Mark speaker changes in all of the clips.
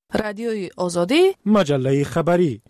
Speaker 1: رادیوی آزادی،
Speaker 2: مجله خبری.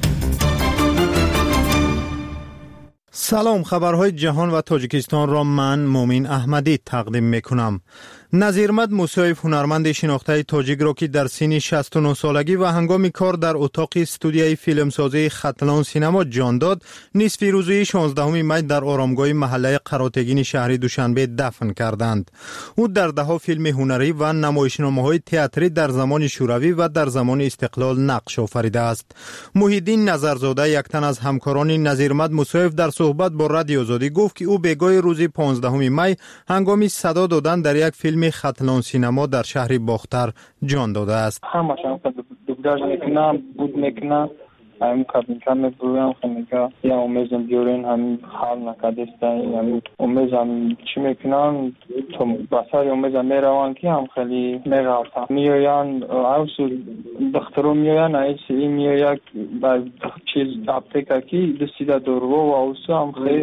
Speaker 2: سلام، خبرهای جهان و تاجیکستان را من مومین احمدی تقدیم میکنم. نظیرمد موسیویف هنرمند شناخته تاجیک را که در سن 69 سالگی و هنگام کار در اتاق استودیوی فیلمسازی ختلان سینما جان داد، نصف روزی 16 می در آرامگاه محله قراتگین شهر دوشنبه دفن کردند. او در دهها فیلم هنری و نمایشنامه‌های تئاتری در زمان شوروی و در زمان استقلال نقش آفریده است. محیدین نظرزاده، یک تن از همکاران نظیرمد موسیویف، در صحبت با رادیو آزادی گفت که او بگاه روز 15 می هنگام صدا دادن در یک فیلم ختلان سینما در شهر باختر جان داده است.
Speaker 3: همشان دوبلاژ میکنم، بود میکنم، هم کابینکا میبرویم خمیگا یا امیزم بیارین هم حال نکدستن، هم امیزم چی میکنن تو بساری امیزم میروان که هم خیلی میرفتم میویان اوسو دخترو میویان ایسی میویا بعد چیز اپتیکا کی دستیده دورو و اوسو هم خیلی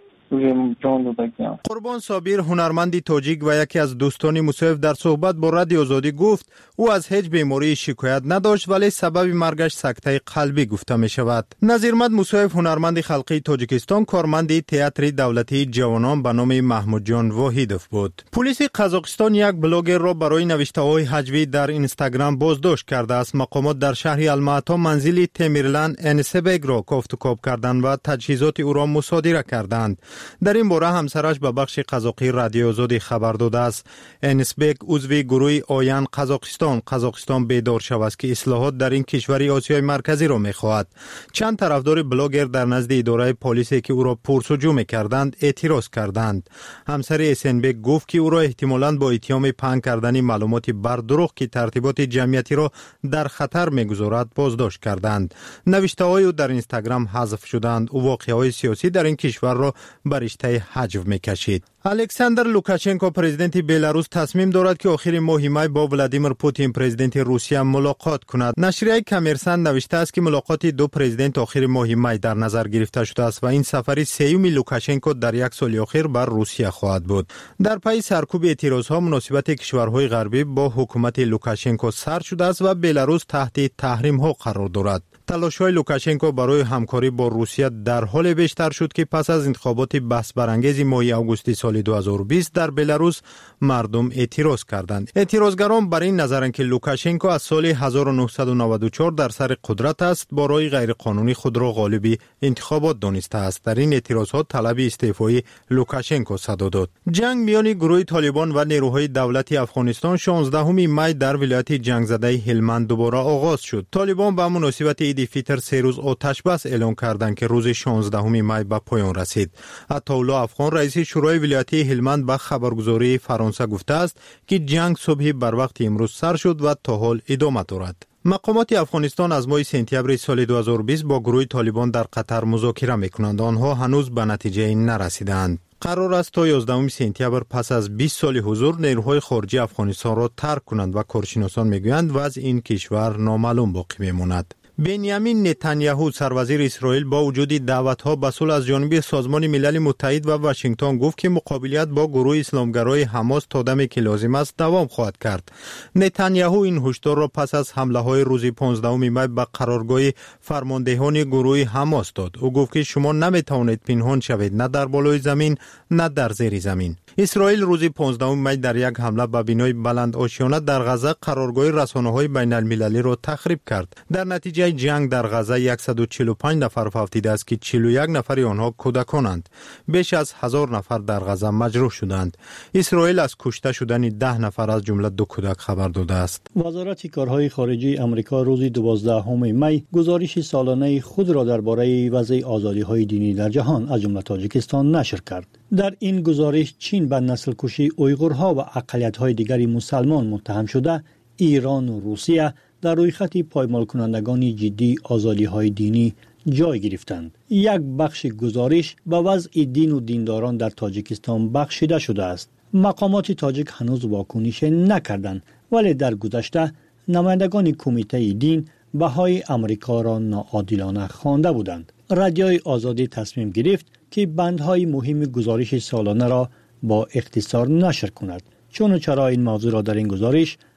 Speaker 2: قربان صابر، هنرمندی تاجیک و یکی از دوستان موسیویف، در صحبت با رادیو آزادی گفت او از هیچ بیماری شکایت نداشت ولی سبب مرگش سکته قلبی گفته می شود. نظیرمد موسیویف هنرمند خلقی تاجیکستان، کارمند تئاتر دولتی جوانان به نام محمود جان واحدوف بود. پلیس قزاقستان یک بلاگر را برای نوشته‌های هجوی در اینستاگرام بازداشت کرده است. مقامات در شهر الماتا منزل تیمیرلان انسبگ را کافت و کاب کردند و تجهیزات او را مصادره کردند. در این باره همسرش به بخش قزاقی رادیو آزادی خبر داده است. انسبک عضو گروه آین قزاقستان بیدار شود که اصلاحات در این کشور آسیای مرکزی را می‌خواهد. چند طرفدار بلاگر در نزد اداره پلیس که او را پرسجو می‌کردند اعتراض کردند. همسر اسنبک گفت که او را احتمالاً با اتهام پنهان کردن معلومات بر دروغ که ترتیبات جمعیتی را در خطر می‌گذارد بازداشت کردند. نوشته‌های او در اینستاگرام حذف شدند. او واقعه‌های سیاسی در این کشور را برشته حجو میکشید. الکساندر لوکاشنکو پرزیدنت بلاروس تصمیم دارد که آخر ماه می با ولادیمیر پوتین پرزیدنت روسیه ملاقات کند. نشریه کامرسان نوشته است که ملاقات دو پرزیدنت آخر ماه می در نظر گرفته شده است و این سفر سوم لوکاشنکو در یک سال اخیر بر روسیه خواهد بود. در پی سرکوب اعتراضها مناسبت کشورهای غربی با حکومت لوکاشنکو سرد شده است و بلاروس تحت تحریم ها قرار دارد. تلاش‌های لوکاشنکو برای همکاری با روسیه در حال بیشتر شد که پس از انتخابات بحث برانگیز ماه آگوست سال 2020 در بلاروس مردم اعتراض کردند. اعتراضگران بر این نظرند که لوکاشنکو از سال 1994 در سر قدرت است، با رای غیرقانونی خود را غالب انتخابات دانسته است. در این اعتراضات طلب استعفای لوکاشنکو صدا داد. جنگ میان گروه طالبان و نیروهای دولتی افغانستان 16 می در ولایت جنگ زده هلمند دوباره آغاز شد. طالبان به مناسبت عید فطر 3 روز آتش بس اعلام کردند که روز 16 می به پایان رسید. عطاالله افغان رئیس شورای ولایتی هلمند به خبرگزاری فرانسه گفته است که جنگ صبح بر وقت امروز سر شد و تا حال ادامه دارد. مقامات افغانستان از ماه سپتامبر سال 2020 با گروه طالبان در قطر مذاکره می‌کنند. آنها هنوز به نتیجه نرسیدند. قرار است تا 11 سپتامبر پس از 20 سال حضور نیروهای خارجی افغانستان را ترک کنند و کارشناسان میگویند وضع این کشور نامعلوم باقی میماند. بنیامین نتانیاهو سروزیر اسرائیل با وجود دعوت‌ها به صلح از جانب سازمان ملل متحد و واشنگتن گفت که مقابلت با گروه اسلامگرای حماس تا دمی که لازم است دوام خواهد کرد. نتانیاهو این هشدار را پس از حمله‌های روز 15 می به قرارگاه فرماندهان گروه حماس داد. او گفت که شما نمی‌توانید پنهان شوید، نه در بالای زمین نه در زیر زمین. اسرائیل روز 15 می در یک حمله به بنای بلند آشیانه در غزه قرارگاه رسانه‌های بین‌المللی را تخریب کرد. در نتیجه جنگ در غزه 145 نفر فوت دیده است که 41 نفر آنها کودکانند. بیش از 1000 نفر در غزه مجروح شدند. اسرائیل از کشته شدن 10 نفر از جمله 2 کودک خبر داده است.
Speaker 4: وزارت کارهای خارجه آمریکا روز 12 می گزارش سالانه خود را درباره وضع آزادی‌های دینی در جهان از جمله تاجیکستان نشر کرد. در این گزارش چین به نسل کشی اویغورها و اقلیت‌های دیگری مسلمان متهم شده، ایران و روسیه در روی خط پایمال کنندگان جدی آزادی‌های دینی جای گرفتند. یک بخش گزارش به وضع دین و دینداران در تاجیکستان بخشیده شده است. مقامات تاجیک هنوز واکنش نکردند، ولی در گذشته نمایندگان کمیته دین بهای امریکا را ناعادلانه خوانده بودند. رادیوی آزادی تصمیم گرفت که بندهای مهم گزارش سالانه را با اختصار نشر کند. چون و چرا این موضوع را در این گزارش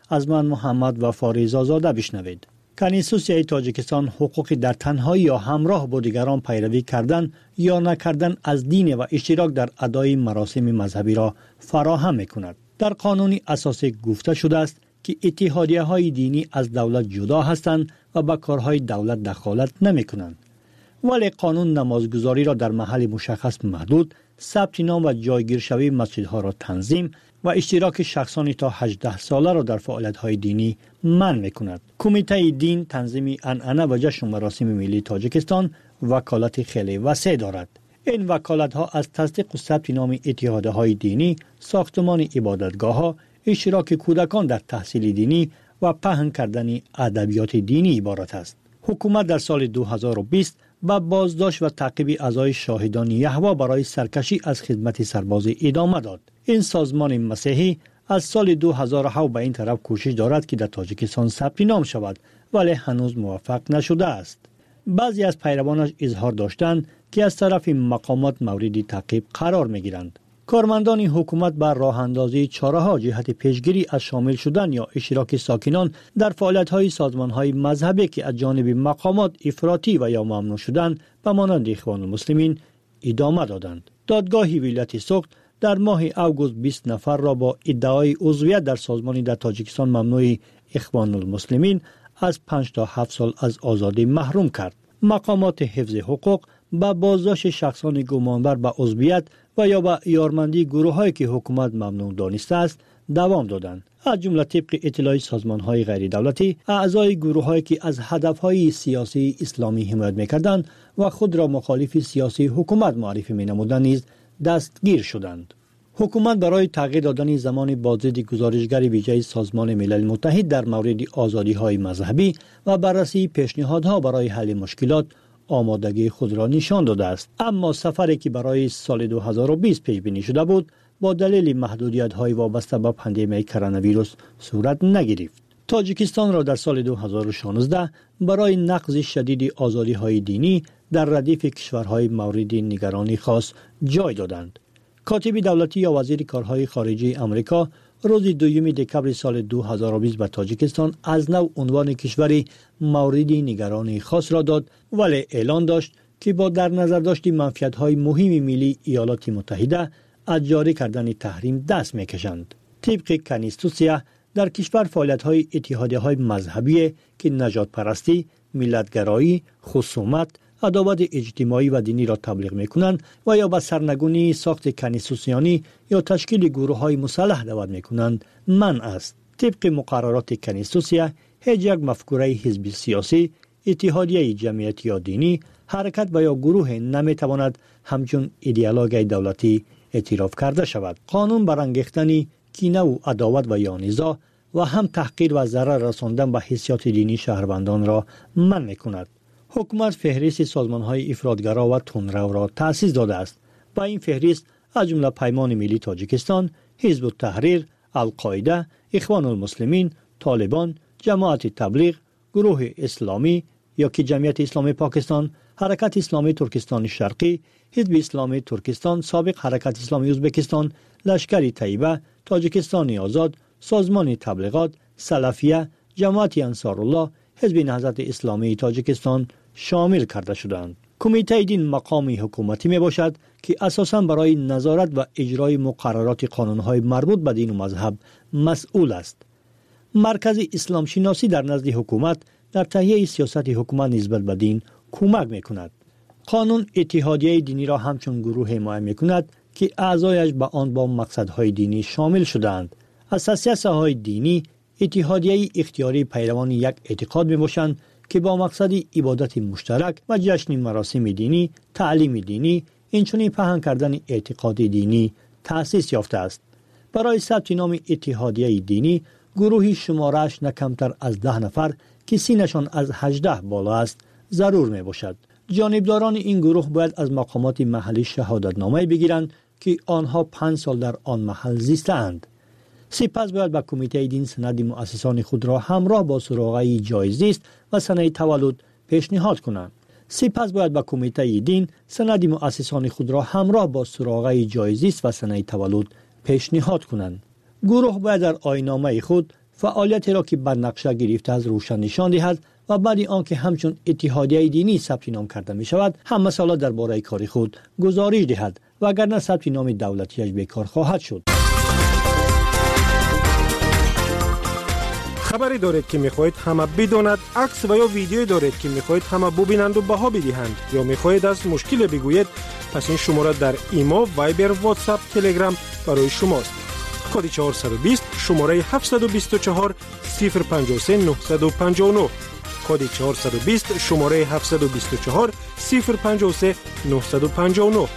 Speaker 4: از من محمد و فاریز آزاده بشنوید. کنیسوسیای تاجیکستان حقوق در تنهایی یا همراه با دیگران پیروی کردن یا نکردن از دین و اشتراک در ادای مراسم مذهبی را فراهم می‌کند. در قانون اساسی گفته شده است که اتحادیه‌های دینی از دولت جدا هستند و به کارهای دولت دخالت نمی‌کنند. ولی قانون نمازگزاری را در محل مشخص محدود، ثبت نام و جایگیرشوی مسجدها را تنظیم و اشتراک شخصانی تا 18 ساله را در فعالیت‌های دینی منع می‌کند. کمیته دین تنظیم عنعنه و جشن و مراسم ملی تاجیکستان وکالت خیلی وسیع دارد. این وکالت‌ها از تصدیق و ثبت نام اتحادیه‌های دینی، ساختمان عبادتگاه‌ها، اشتراک کودکان در تحصیل دینی و پهن کردن ادبیات دینی عبارت است. حکومت در سال 2020 با بازداشت و تعقیب اعضای شاهدان یهوه برای سرکشی از خدمت سربازی ادامه داد. این سازمان مسیحی از سال 2007 به این طرف کوشش دارد که در تاجیکستان ثبت نام شود، ولی هنوز موفق نشده است. بعضی از پیروانش اظهار داشتند که از طرف مقامات مورد تعقیب قرار می‌گیرند. کارمندان حکومت بر راه اندازی چاره‌ها جهت پیشگیری از شامل شدن یا اشتراک ساکنان در فعالیت‌های سازمان‌های مذهبی که از جانب مقامات افراطی و یا ممنوع شدند به مانند اخوان المسلمین ادامه دادند. دادگاه ولایت سوخت در ماه اوگوست 20 نفر را با ادعای عضویت در سازمانی در تاجیکستان ممنوع اخوان المسلمین از 5 تا 7 سال از آزادی محروم کرد. مقامات حفظ حقوق با بازداشت شخصان گمانبر به عضویت و یا به یارمندی گروه‌هایی که حکومت ممنوع دانسته است دوام دادند. از جمله طبق اطلاع سازمان‌های غیر دولتی، اعضای گروه‌هایی که از هدف‌های سیاسی اسلامی حمایت می‌کردند و خود را مخالف سیاسی حکومت معرفی می‌نمودند نیز دستگیر شدند. حکومت برای تغییر دادن زمان بازدید گزارشگر ویژه سازمان ملل متحد در مورد آزادی‌های مذهبی و بررسی پیشنهادها برای حل مشکلات آمادگی خود را نشان داده است، اما سفری که برای سال 2020 پیش بینی شده بود با دلیل محدودیت‌های وابسته به پاندمی کرونا ویروس صورت نگرفت. تاجیکستان را در سال 2016 برای نقض شدید آزادی‌های دینی در ردیف کشورهای مورد نگرانی خاص جای دادند. کاتب دولتی یا وزیر کارهای خارجه آمریکا روز 2 دکمبر سال 2020 به تاجیکستان از نو عنوان کشوری مورد نگرانی خاص را داد، ولی اعلان داشت که با در نظر داشت منفعت‌های مهم ملی ایالات متحده از جاری کردن تحریم دست می‌کشند. طبق کنیستوسیا در کشور فعالیت‌های اتحادیه‌های مذهبی که نجات پرستی، ملت‌گرایی، خصومت، عداوت اجتماعی و دینی را تبلیغ می‌کنند و یا به سرنگونی ساخت کنیسوسیانی یا تشکیل گروه‌های مسلح دعوت می‌کنند منع است. طبق مقررات کنیسوسیا هیچ یک مفکوره حزب سیاسی، اتحادیه جمعیتی یا دینی، حرکت و یا گروه نمی‌تواند همچون ایدئولوژی دولتی اعتراف کرده شود. قانون برانگیختن کینه و عداوت و یا نزاع و هم تحقیر و ضرر رساندن به حیثیت دینی شهروندان را منع می‌کند. حکومت فهرست سازمان‌های افراطگرا و تندرو را تأسیس داده است. با این فهرست از جمله پیمان ملی تاجیکستان، حزب التحریر، القاعده، اخوان المسلمین، طالبان، جماعت تبلیغ، گروه اسلامی یا که جمعیت اسلامی پاکستان، حرکت اسلامی ترکستان شرقی، حزب اسلامی ترکستان، سابق حرکت اسلامی ازبکستان، لشکر طیبه، تاجیکستان آزاد، سازمان تبلیغات، سلفیه، جماعت انصارالله، حزب نهضت اسلامی تاجیکستان شامل کرده شدند. کمیته دین مقام حکومتی می باشد که اساساً برای نظارت و اجرای مقررات قانون‌های مربوط به دین و مذهب مسئول است. مرکز اسلام شناسی در نزد حکومت در تهیه سیاست حکومت نسبت به دین کمک می کند. قانون اتحادیه دینی را همچون گروه حمایت می کند که اعضایش به آن با مقصدهای دینی شامل شدند. اساسیه‌های دینی اتحادیه اختیاری پیروان یک اعتقاد می باشند که با مقصد عبادت مشترک و جشن مراسم دینی، تعلیم دینی، اینچنین پهن کردن اعتقاد دینی تأسیس یافته است. برای ثبت نام اتحادیه دینی گروهی شمارش نه کمتر از 10 نفر که سینشان از 18 بالا است ضرور می باشد. جانبداران این گروه باید از مقامات محلی شهادتنامه بگیرند که آنها 5 سال در آن محل زیستند. سپس باید به کمیته دین سند مؤسسان خود را همراه با سراغه جایزیست و سند تولد پیشنهاد کنند. گروه باید در آیین‌نامه خود فعالیتی را که بر نقشه گرفته از روشن نشان دهد و بعد آنکه همچون اتحادیه دینی ثبت نام کرده می شود همه سالا درباره کار خود گزارش دهد و اگر نه ثبت نام دولتیش بیکار خواهد شد.
Speaker 1: خبری دارید که میخواهید همه بداند، عکس و یا ویدیویی دارید که میخواهید همه ببینند و بها بدهند یا میخواهید از مشکل بگویید، پس این شماره در ایما، وایبر، واتساپ، تلگرام برای شماست. کد 420 شماره 724 053 959 کد 420 شماره 724 053 959.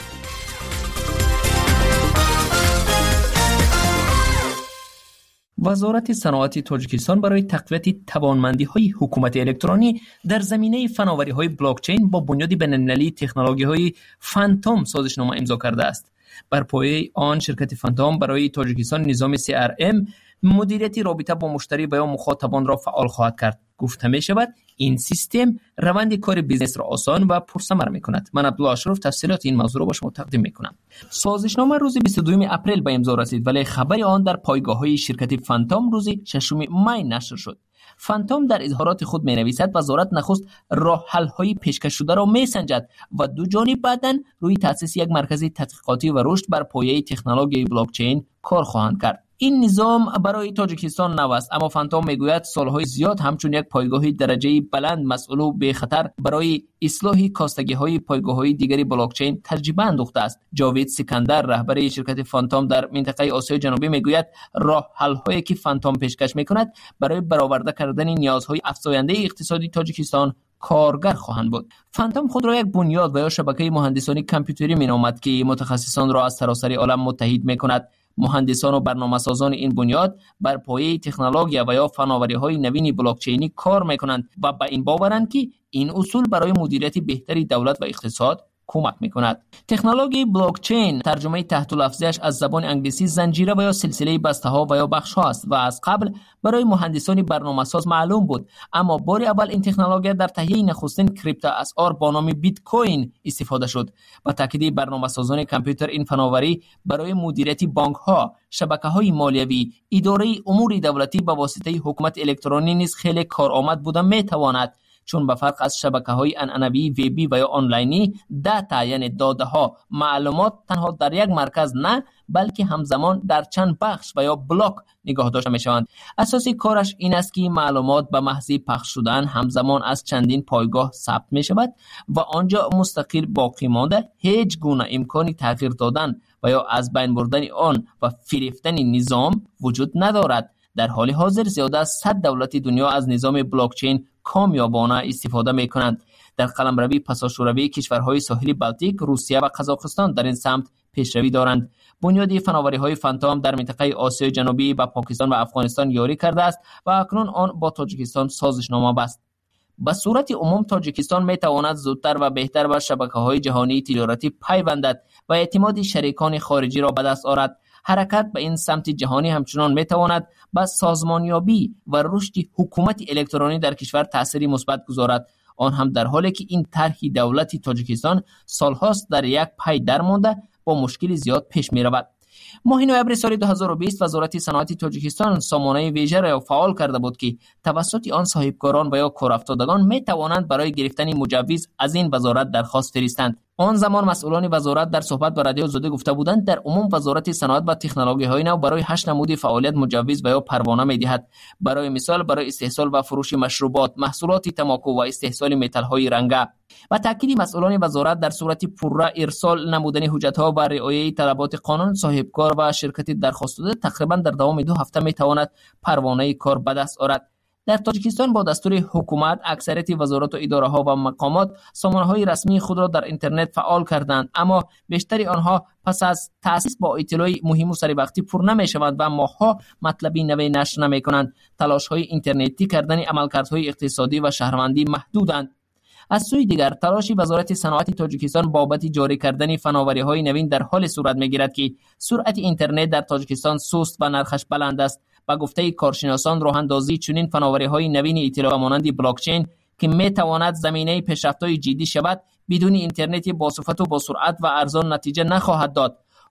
Speaker 5: وزارت صنعت تاجیکستان برای تقویت توانمندی‌های حکومت الکترونی در زمینه فناوری‌های بلاکچین با بنیاد بین‌المللی تکنولوژی‌های فانتوم سازشنامه امضا کرده است. بر پایه آن شرکت فانتوم برای تاجیکستان نظام CRM مدیریت رابطه با مشتری و یا مخاطبان را فعال خواهد کرد. گفته می شود این سیستم روند کار بیزنس را آسان و پرثمر می کند. من عبدالله اشرف تفصیلات این موضوع را با شما تقدیم می کنم. سازشنامه روز 22 اپریل به امضا رسید ولی خبر آن در پایگاه‌های شرکت فانتوم روز 6 می نشر شد. فانتوم در اظهارات خود می نویسد وزارت نخست راه حل‌های پیشکش شده را می سنجد و دو جانب بعداً روی تأسیس یک مرکز تحقیقاتی و رشد بر پایه تکنولوژی بلاکچین کار خواهند کرد. این نظام برای تاجیکستان نو است، اما فانتوم میگوید سالهای زیاد همچون یک پایگاه درجه بلند مسئول و به خطر برای اصلاح کاستگی‌های پایگاه‌های دیگری بلاکچین تجربه انداخته است. جاوید سکندر رهبر شرکت فانتوم در منطقه آسیای جنوبی میگوید راه حل‌هایی که فانتوم پیشکش میکند برای برآورده کردن نیازهای افزاینده اقتصادی تاجیکستان کارگر خواهند بود. فانتوم خود را یک بنیاد و یا شبکه مهندسانی کامپیوتری مینامد که متخصصان را از سراسر عالم متحد میکند. مهندسان و برنامه‌سازان این بنیاد بر پایه تکنولوژی و یا فناوری‌های نوین بلاکچینی کار می‌کنند و به این باورند که این اصول برای مدیریت بهتری دولت و اقتصاد کمک می‌کند. تکنولوژی بلاکچین ترجمه تحت لفظیش از زبان انگلیسی زنجیره و یا سلسله بسته‌ها و یا بخش‌ها است و از قبل برای مهندسان برنامه‌ساز معلوم بود، اما بار اول این تکنولوژی در تهیه نخستین کریپتواسعار با نام بیت کوین استفاده شد. با تاکید برنامه‌سازان کامپیوتر این فناوری برای مدیریت بانک‌ها، شبکه‌های مالیوی، اداره امور دولتی به واسطه حکومت الکترونی نیز خیلی کارآمد بوده می‌تواند، چون به فرق از شبکه‌های عنعنوی وبی و یا آنلاینی دیتا یعنی داده‌ها معلومات تنها در یک مرکز نه بلکه همزمان در چند بخش و یا بلاک نگاه داشته می‌شوند. اساسی کارش این است که معلومات به محض پخش شدن همزمان از چندین پایگاه ثبت می‌شود و آنجا مستقل باقی مانده هیچ گونه امکانی تغییر دادن و یا از بین بردن آن و فریفتن نظام وجود ندارد. در حال حاضر زیاده از 100 دولت دنیا از نظام بلاکچین کامیابانه استفاده می‌کنند. در قلمروی پساشوروی کشورهای ساحل بالتیک، روسیه و قزاقستان در این سمت پیشروی دارند. بنیاد فناوری‌های فانتوم در منطقه آسیای جنوبی با پاکستان و افغانستان یاری کرده است و اکنون آن با تاجیکستان سازشنامه بست. به صورت عموم تاجیکستان می‌تواند زودتر و بهتر به شبکه‌های جهانی تجارتی پیوندد و اعتماد شریکان خارجی را به دست آورد. حرکت به این سمت جهانی همچنان می‌تواند به سازمانیابی و رشد حکومت الکترونی در کشور تأثیری مثبت گذارد، آن هم در حالی که این طرح دولت تاجیکستان سالهاست در یک پای درمانده با مشکل زیاد پیش می‌رود. ماه نوامبر سال 2020 وزارت صنعت تاجیکستان سامانه ویژه را فعال کرده بود که توسط آن صاحبکاران و یا کارافتادگان می توانند برای گرفتن مجوز از این وزارت درخواست فرستند. آن زمان مسئولان وزارت در صحبت با رادیو زاده گفته بودند در عموم وزارت صنعت و تکنولوژی‌های نو برای 8 نمود فعالیت مجوز و یا پروانه می‌دهد. برای مثال برای استحصال و فروش مشروبات، محصولات تماکو و استحصال متال‌های رنگه. و تاکید مسئولان وزارت در صورت پرره ارسال نمودن حجت‌ها و رعایت طلبات قانون، صاحبکار و شرکت درخواست داده تقریبا در دوام 2 هفته می‌تواند پروانه کار به دست آورد. در تاجیکستان با دستور حکومت اکثریت وزارات و اداره‌ها و مقامات سامانه‌های رسمی خود را در اینترنت فعال کردند، اما بیشتر آنها پس از تأسیس با اطلاع مهم و سری وقتی پر نمی‌شوند و ماه‌ها مطلبی نوی نشر نمی‌کنند. تلاش‌های اینترنتی کردن عملکردهای اقتصادی و شهروندی محدودند. از سوی دیگر تلاش وزارت صنعت تاجیکستان بابت جاری کردن فناوری‌های نوین در حال صورت می‌گیرد که سرعت اینترنت در تاجیکستان سست و نرخش بلند است. با گفته کارشناسان راه‌اندازی چنین فناوری‌های نوین اطلاع مانند بلاکچین که می‌تواند زمینه پیشرفت‌های جدی شود بدون اینترنت با صفت و با سرعت و ارزان نتیجه نخواهد داد.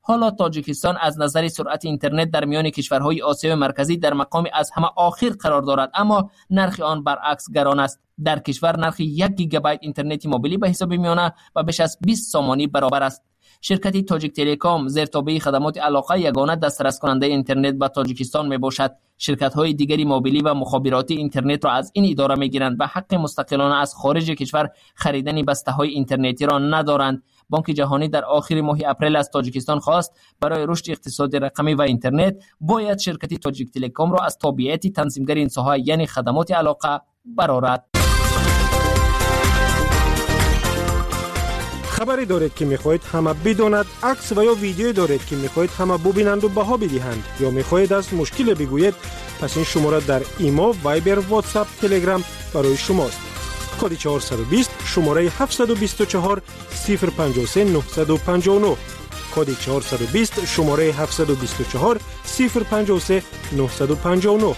Speaker 5: حالا تاجیکستان از نظر سرعت اینترنت در میان کشورهای آسیای مرکزی در مقام از همه آخر قرار دارد، اما نرخ آن برعکس گران است. در کشور نرخ 1 گیگابایت اینترنت موبیلی به حساب میآید و بیش از 20 سامانی برابر است. شرکت تاجیک تلکام زیر تابع خدمات علاقه یگانه دسترس کننده اینترنت به تاجیکستان می باشد. شرکت‌های دیگری موبیلی و مخابراتی اینترنت را از این اداره می‌گیرند و حق مستقلانه از خارج کشور خریدن بسته‌های اینترنتی را ندارند. بانک جهانی در آخر ماه اپریل از تاجیکستان خواست برای رشد اقتصاد رقمی و اینترنت باید شرکت تاجیک تلکام را از تابعیت تنظیمگر این ساحه یعنی خدمات علاقه برآورد.
Speaker 1: خبری دارید که میخواهید همه بداند، عکس و یا ویدیویی دارید که میخواهید همه ببینند و بها بدهند، یا میخواهید از مشکل بگویید، پس این شماره در ایمو، وایبر، واتساپ، تلگرام برای شماست. کد 420 شماره 724 053 959. کد 420 شماره 724 053 959.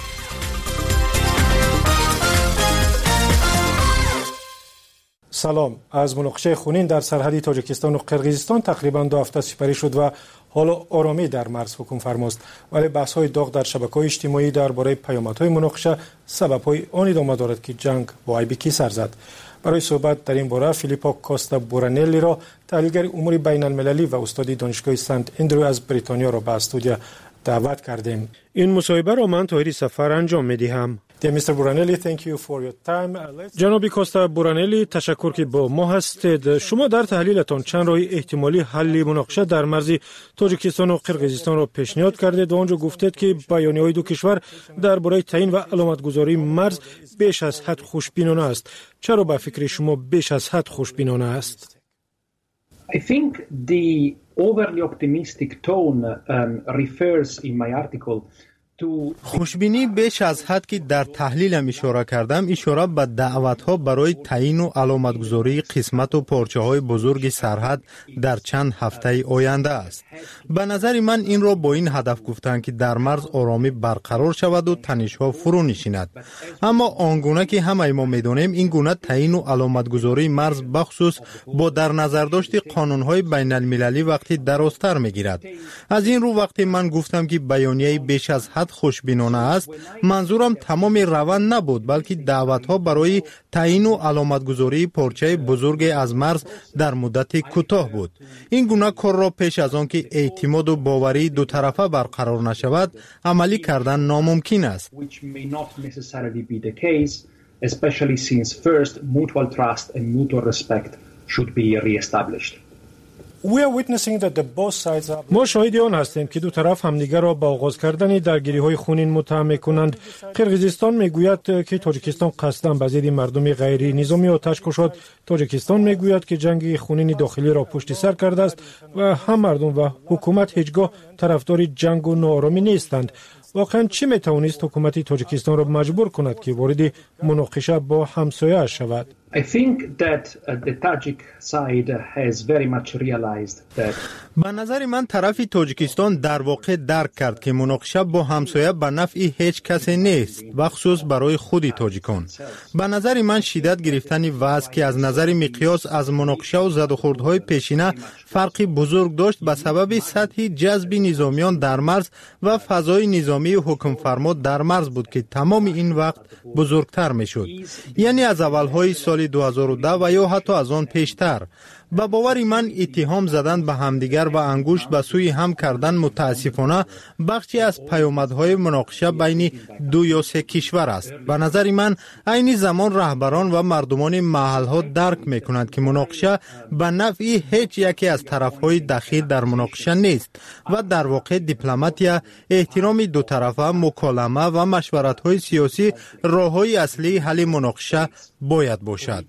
Speaker 1: سلام. از مناقشه خونین در سرحدی تاجیکستان و قرقیزستان تقریبا 2 هفته سپری شد و حالا آرامی در مرز حکم فرماست، ولی بحث های داغ در شبکه‌های اجتماعی درباره پیامدهای مناقشه سبب‌های آن ادامه دارد که جنگ با ایبکی سر زد. برای صحبت در این باره فیلیپو کاستا بورانلی را تحلیلگر امور بین المللی و استاد دانشگاه سنت اندرو از بریتانیا را به استودیو دعوت کردیم. این مصاحبه را من طاهری سفر انجام می‌دهم. جناب کاستا بورانلی، تشکر که با ما هستید. شما در تحلیلتان چند راه احتمالی حل مناقشه در مرز تاجیکستان و قرقیزستان را پیشنهاد کردید و آنجا گفتید که بیانیه‌های دو کشور درباره تعیین و علامتگذاری مرز بیش از حد خوشبینانه است. چرا به فکر شما بیش از حد خوشبینانه است؟
Speaker 6: I think the overly optimistic tone refers in my article
Speaker 2: خوشبینی بیش از حد که در تحلیلم اشاره کردم اشاره به دعوت‌ها برای تعیین و علامتگذاری قسمت و پارچه‌های بزرگ سرحد در چند هفته آینده است. به نظر من این را با این هدف گفتند که در مرز آرامی برقرار شود و تنش‌ها فرو نشیند. اما آنگونه که همه ما می‌دانیم این گونه تعیین و علامتگذاری مرز بخصوص با در نظر داشت قانون‌های بین المللی وقتی درازتر می‌گیرد. از این رو وقتی من گفتم که بیانیه بیش از حد خوشبینانه است، منظورم تمام روند نبود، بلکه دعوت‌ها برای تعیین و علامتگذاری پارچه بزرگ از مرز در مدت کوتاه بود. این گونه کار را پیش از آن که اعتماد و باوری دو طرفه برقرار نشود عملی کردن ناممکن است.
Speaker 6: especially since first mutual trust and mutual respect should be reestablished.
Speaker 1: ما شاهد آن هستیم که دو طرف همدیگر را با آغاز کردن درگیری‌های خونین متهم می‌کنند. قرقیزستان میگوید که تاجیکستان قصداً به ضد مردم غیر نظامی آتش کشید. تاجیکستان میگوید که جنگ خونین داخلی را پشت سر کرده است و هم مردم و حکومت هیچگاه طرفدار جنگ و ناآرامی نیستند. واقعاً چی میتوانست حکومت تاجیکستان را مجبور کند که وارد مناقشه با همسایه شود؟
Speaker 6: I think that the Tajik side has very much realized that
Speaker 2: به نظر من طرف تاجیکستان در واقع درک کرد که مناقشه با همسایه به نفع هیچ کسی نیست، بخصوص برای خود تاجیکان. به نظر من شدت گرفتن وضع که از نظر مقیاس از مناقشه و زدوخوردهای پیشینه فرقی بزرگ داشت به سبب سطح جذب نظامیان در مرز و فضای نظامی حکم فرما در مرز بود که تمام این وقت بزرگتر می شد. یعنی از اولهای سال 2010 و یا حتی از آن پیشتر. به باور من اتهام زدن به همدیگر و انگشت به سوی هم کردن متاسفانه بخشی از پیامدهای مناقشه بین دو یا سه کشور است. به نظر من عین زمان رهبران و مردمان محلها درک میکنند که مناقشه به نفع هیچ یکی از طرفهای دخیل در مناقشه نیست و در واقع دیپلماتیا، احترام دو طرفه، مکالمه و مشورت‌های سیاسی راه‌های اصلی حل مناقشه باید باشد.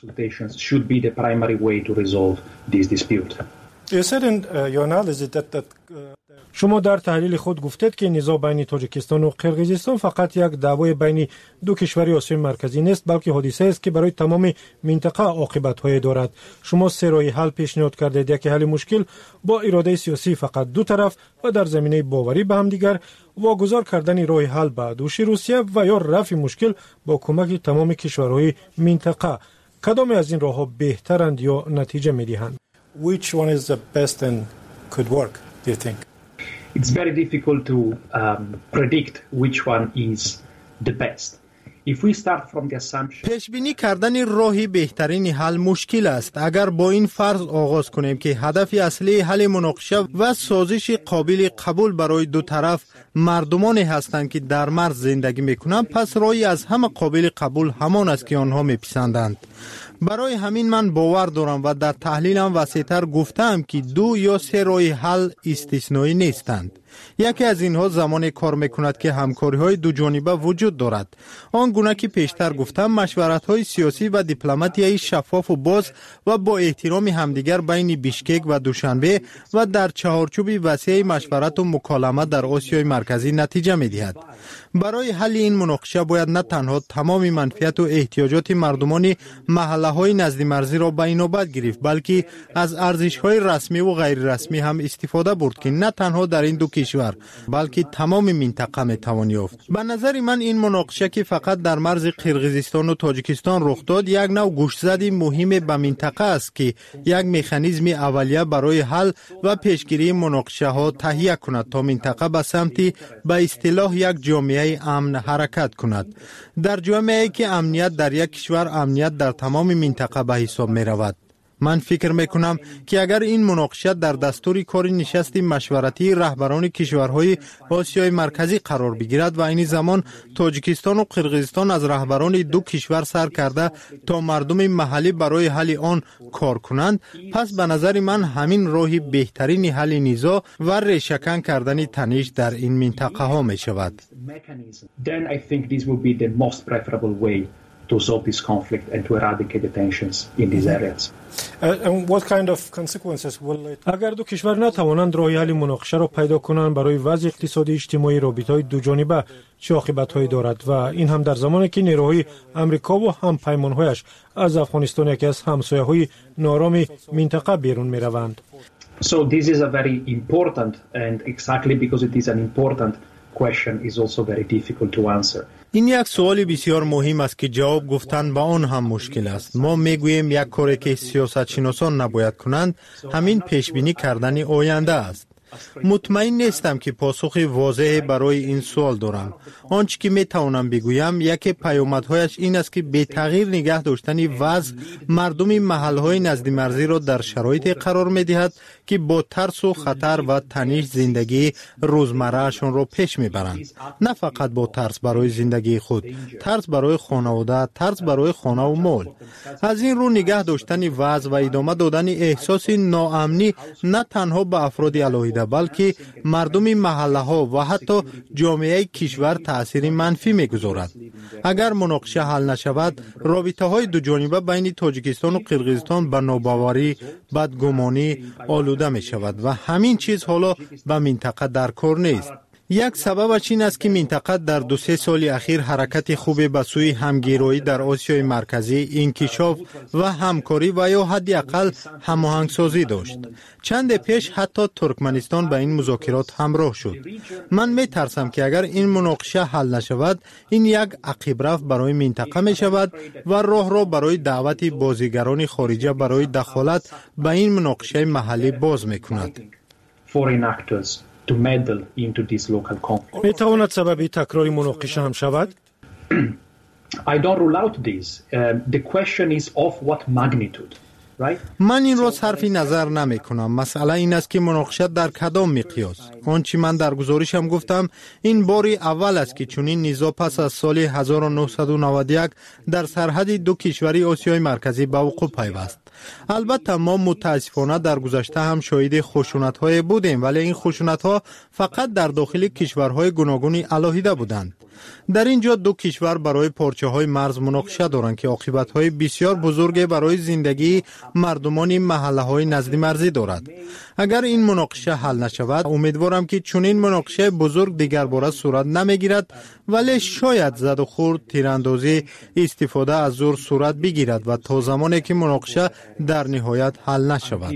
Speaker 1: شما در تحلیل خود گفتید که نزاع بین تاجیکستان و قرقیزستان فقط یک دعوای بین دو کشور آسیای مرکزی نیست، بلکه حادثه است که برای تمام منطقه عاقبت‌های دارد. شما سه راه حل پیشنهاد کردید: یکی حل مشکل با اراده سیاسی فقط دو طرف و در زمینه باوری به هم دیگر، واگذار کردن راه حل به دوش روسیه و یا رفع مشکل با کمک تمام کشورهای منطقه. کدام از این راه‌ها بهترند یا نتیجه می‌دهند؟
Speaker 7: Which one is the best and
Speaker 1: could work, do you think?
Speaker 6: It's very difficult to predict which one is the best. If we start from the assumption
Speaker 2: پیش بینی کردن راهی بهترین حل مشکل است. اگر با این فرض آغاز کنیم که هدف اصلی حل مناقشه و سازش قابل قبول برای دو طرف مردمانی هستند که در مرز زندگی میکنند، پس راهی از همه قابل قبول همان است که آنها میپسندند. برای همین من باور دارم و در تحلیلم وسیع‌تر گفتم که 2 یا 3 راه حل استثنایی نیستند. یکی از اینها زمان کار میکند که همکاری‌های دو جانبه وجود دارد. آن گونه که پیشتر گفتم، مشورت‌های سیاسی و دیپلماتیایی شفاف و باز و با احترام همدیگر بین بیشکک و دوشنبه و در چهارچوب وسیع مشورت و مکالمه در آسیای مرکزی نتیجه می‌دهد. برای حل این مناقشه باید نه تنها تمام منفعت و احتیاجات مردمان محله‌های نزد مرزی را به نوبت گرفت، بلکه از ارزش‌های رسمی و غیر رسمی هم استفاده برد که نه تنها در این دو کشور بلکه تمام منطقه میتوان یافت. به نظر من این مناقشه که فقط در مرز قرقیزستان و تاجیکستان رخ داد، یک نوع گوشزدی مهم به منطقه است که یک مکانیزم اولیه برای حل و پیشگیری مناقشه ها تهیه کند تا منطقه به سمت به اصطلاح یک جامعه امن حرکت کند. در جامعه‌ای که امنیت در یک کشور، امنیت در تمام منطقه به حساب می رود. من فکر میکنم که اگر این مناقشه در دستور کار نشست مشورتی رهبران کشورهای آسیای مرکزی قرار بگیرد و این زمان تاجیکستان و قرقیزستان از رهبران دو کشور سر کرده تا مردم محلی برای حل آن کار کنند، پس به نظر من همین راهی بهترین حل نزاع و ریشه‌کن کردن تنش در این منطقه ها می شود.
Speaker 6: Then I think this would be the most preferable way to solve this conflict and to eradicate the tensions in these areas.
Speaker 1: And what kind of consequences will it... اگر دو کشور نتوانند راه حل مناقشه را پیدا کنند، برای وضع اقتصادی اجتماعی رابطه‌های دو جانبه چه عاقبت‌هایی دارد و این هم در زمانی که نیروهای آمریکا و هم پیمان‌هایش از افغانستان، یکی از همسایه‌های نارام منطقه، بیرون می‌روند.
Speaker 6: So this is a very important, and exactly because it is an important question is also very difficult to answer.
Speaker 2: این یک سوال بسیار مهم است که جواب گفتن به آن هم مشکل است. ما میگوییم یک کاری که سیاستشناسان نباید کنند همین پیشبینی کردن آینده است. مطمئن نیستم که پاسخ واضح برای این سوال دارم. آنچه که میتوانم بگویم یکی پیامدهایش این است که به تغییر نگه داشتن وضع مردم محلهای نزد مرزی را در شرایطی قرار میدهد که با ترس و خطر و تنش زندگی روزمرهشان را پیش میبرند. نه فقط با ترس برای زندگی خود، ترس برای خانواده، ترس برای خانه و مال. از این رو نگه داشتن وضع و ادامه دادن احساس ناامنی نه تنها به افراد علاهیده بلکه مردم محله ها و حتی جامعه کشور تأثیر منفی میگذارد. اگر مناقشه حل نشود، رابطه های دو جانبه بین تاجیکستان و قرقیزستان به ناباوری، بدگمانی آلوده می شود و همین چیز حالا به منطقه در کار نیست. یک سببش این است که منطقه در 2-3 سال اخیر حرکت خوبی به سوی همگرایی در آسیای مرکزی، انکشاف و همکاری و یا حداقل هماهنگسازی داشت. چند پیش حتی ترکمنستان به این مذاکرات همراه شد. من می ترسم که اگر این مناقشه حل نشود، این یک عقب رفت برای منطقه می شود و راه را برای دعوت بازیگران خارجی برای دخالت به این مناقشه محلی باز می کند.
Speaker 6: To meddle into this local conflict.
Speaker 1: میتواند سبب تکرار مناقشه هم شود؟
Speaker 6: I don't rule out this. The question is of what magnitude, right?
Speaker 2: من این را صرف نظر نمی کنم. مسئله این است که مناقشه در کدام مقیاس. آنچه من در گزارشم گفتم این باری اول است که چنین نزاع پس از سال 1991 در سرحد دو کشوری آسیای مرکزی به وقوع پیوست. البته ما متاسفانه در گذشته هم شاهد خشونت‌های بودیم، ولی این خشونت‌ها فقط در داخل کشورهای گوناگون علاهیده بودند. در اینجا دو کشور برای پارچه‌های مرز مناقشه دارند که عاقبت‌های بسیار بزرگ برای زندگی مردمان محله‌های نزد مرزی دارد. اگر این مناقشه حل نشود، امیدوارم که چنین مناقشه بزرگ دیگر بار صورت نمیگیرد، ولی شاید زد و خورد، تیراندازی، استفاده از زور صورت بگیرد و تا زمانی که مناقشه در نهایت حل نشود.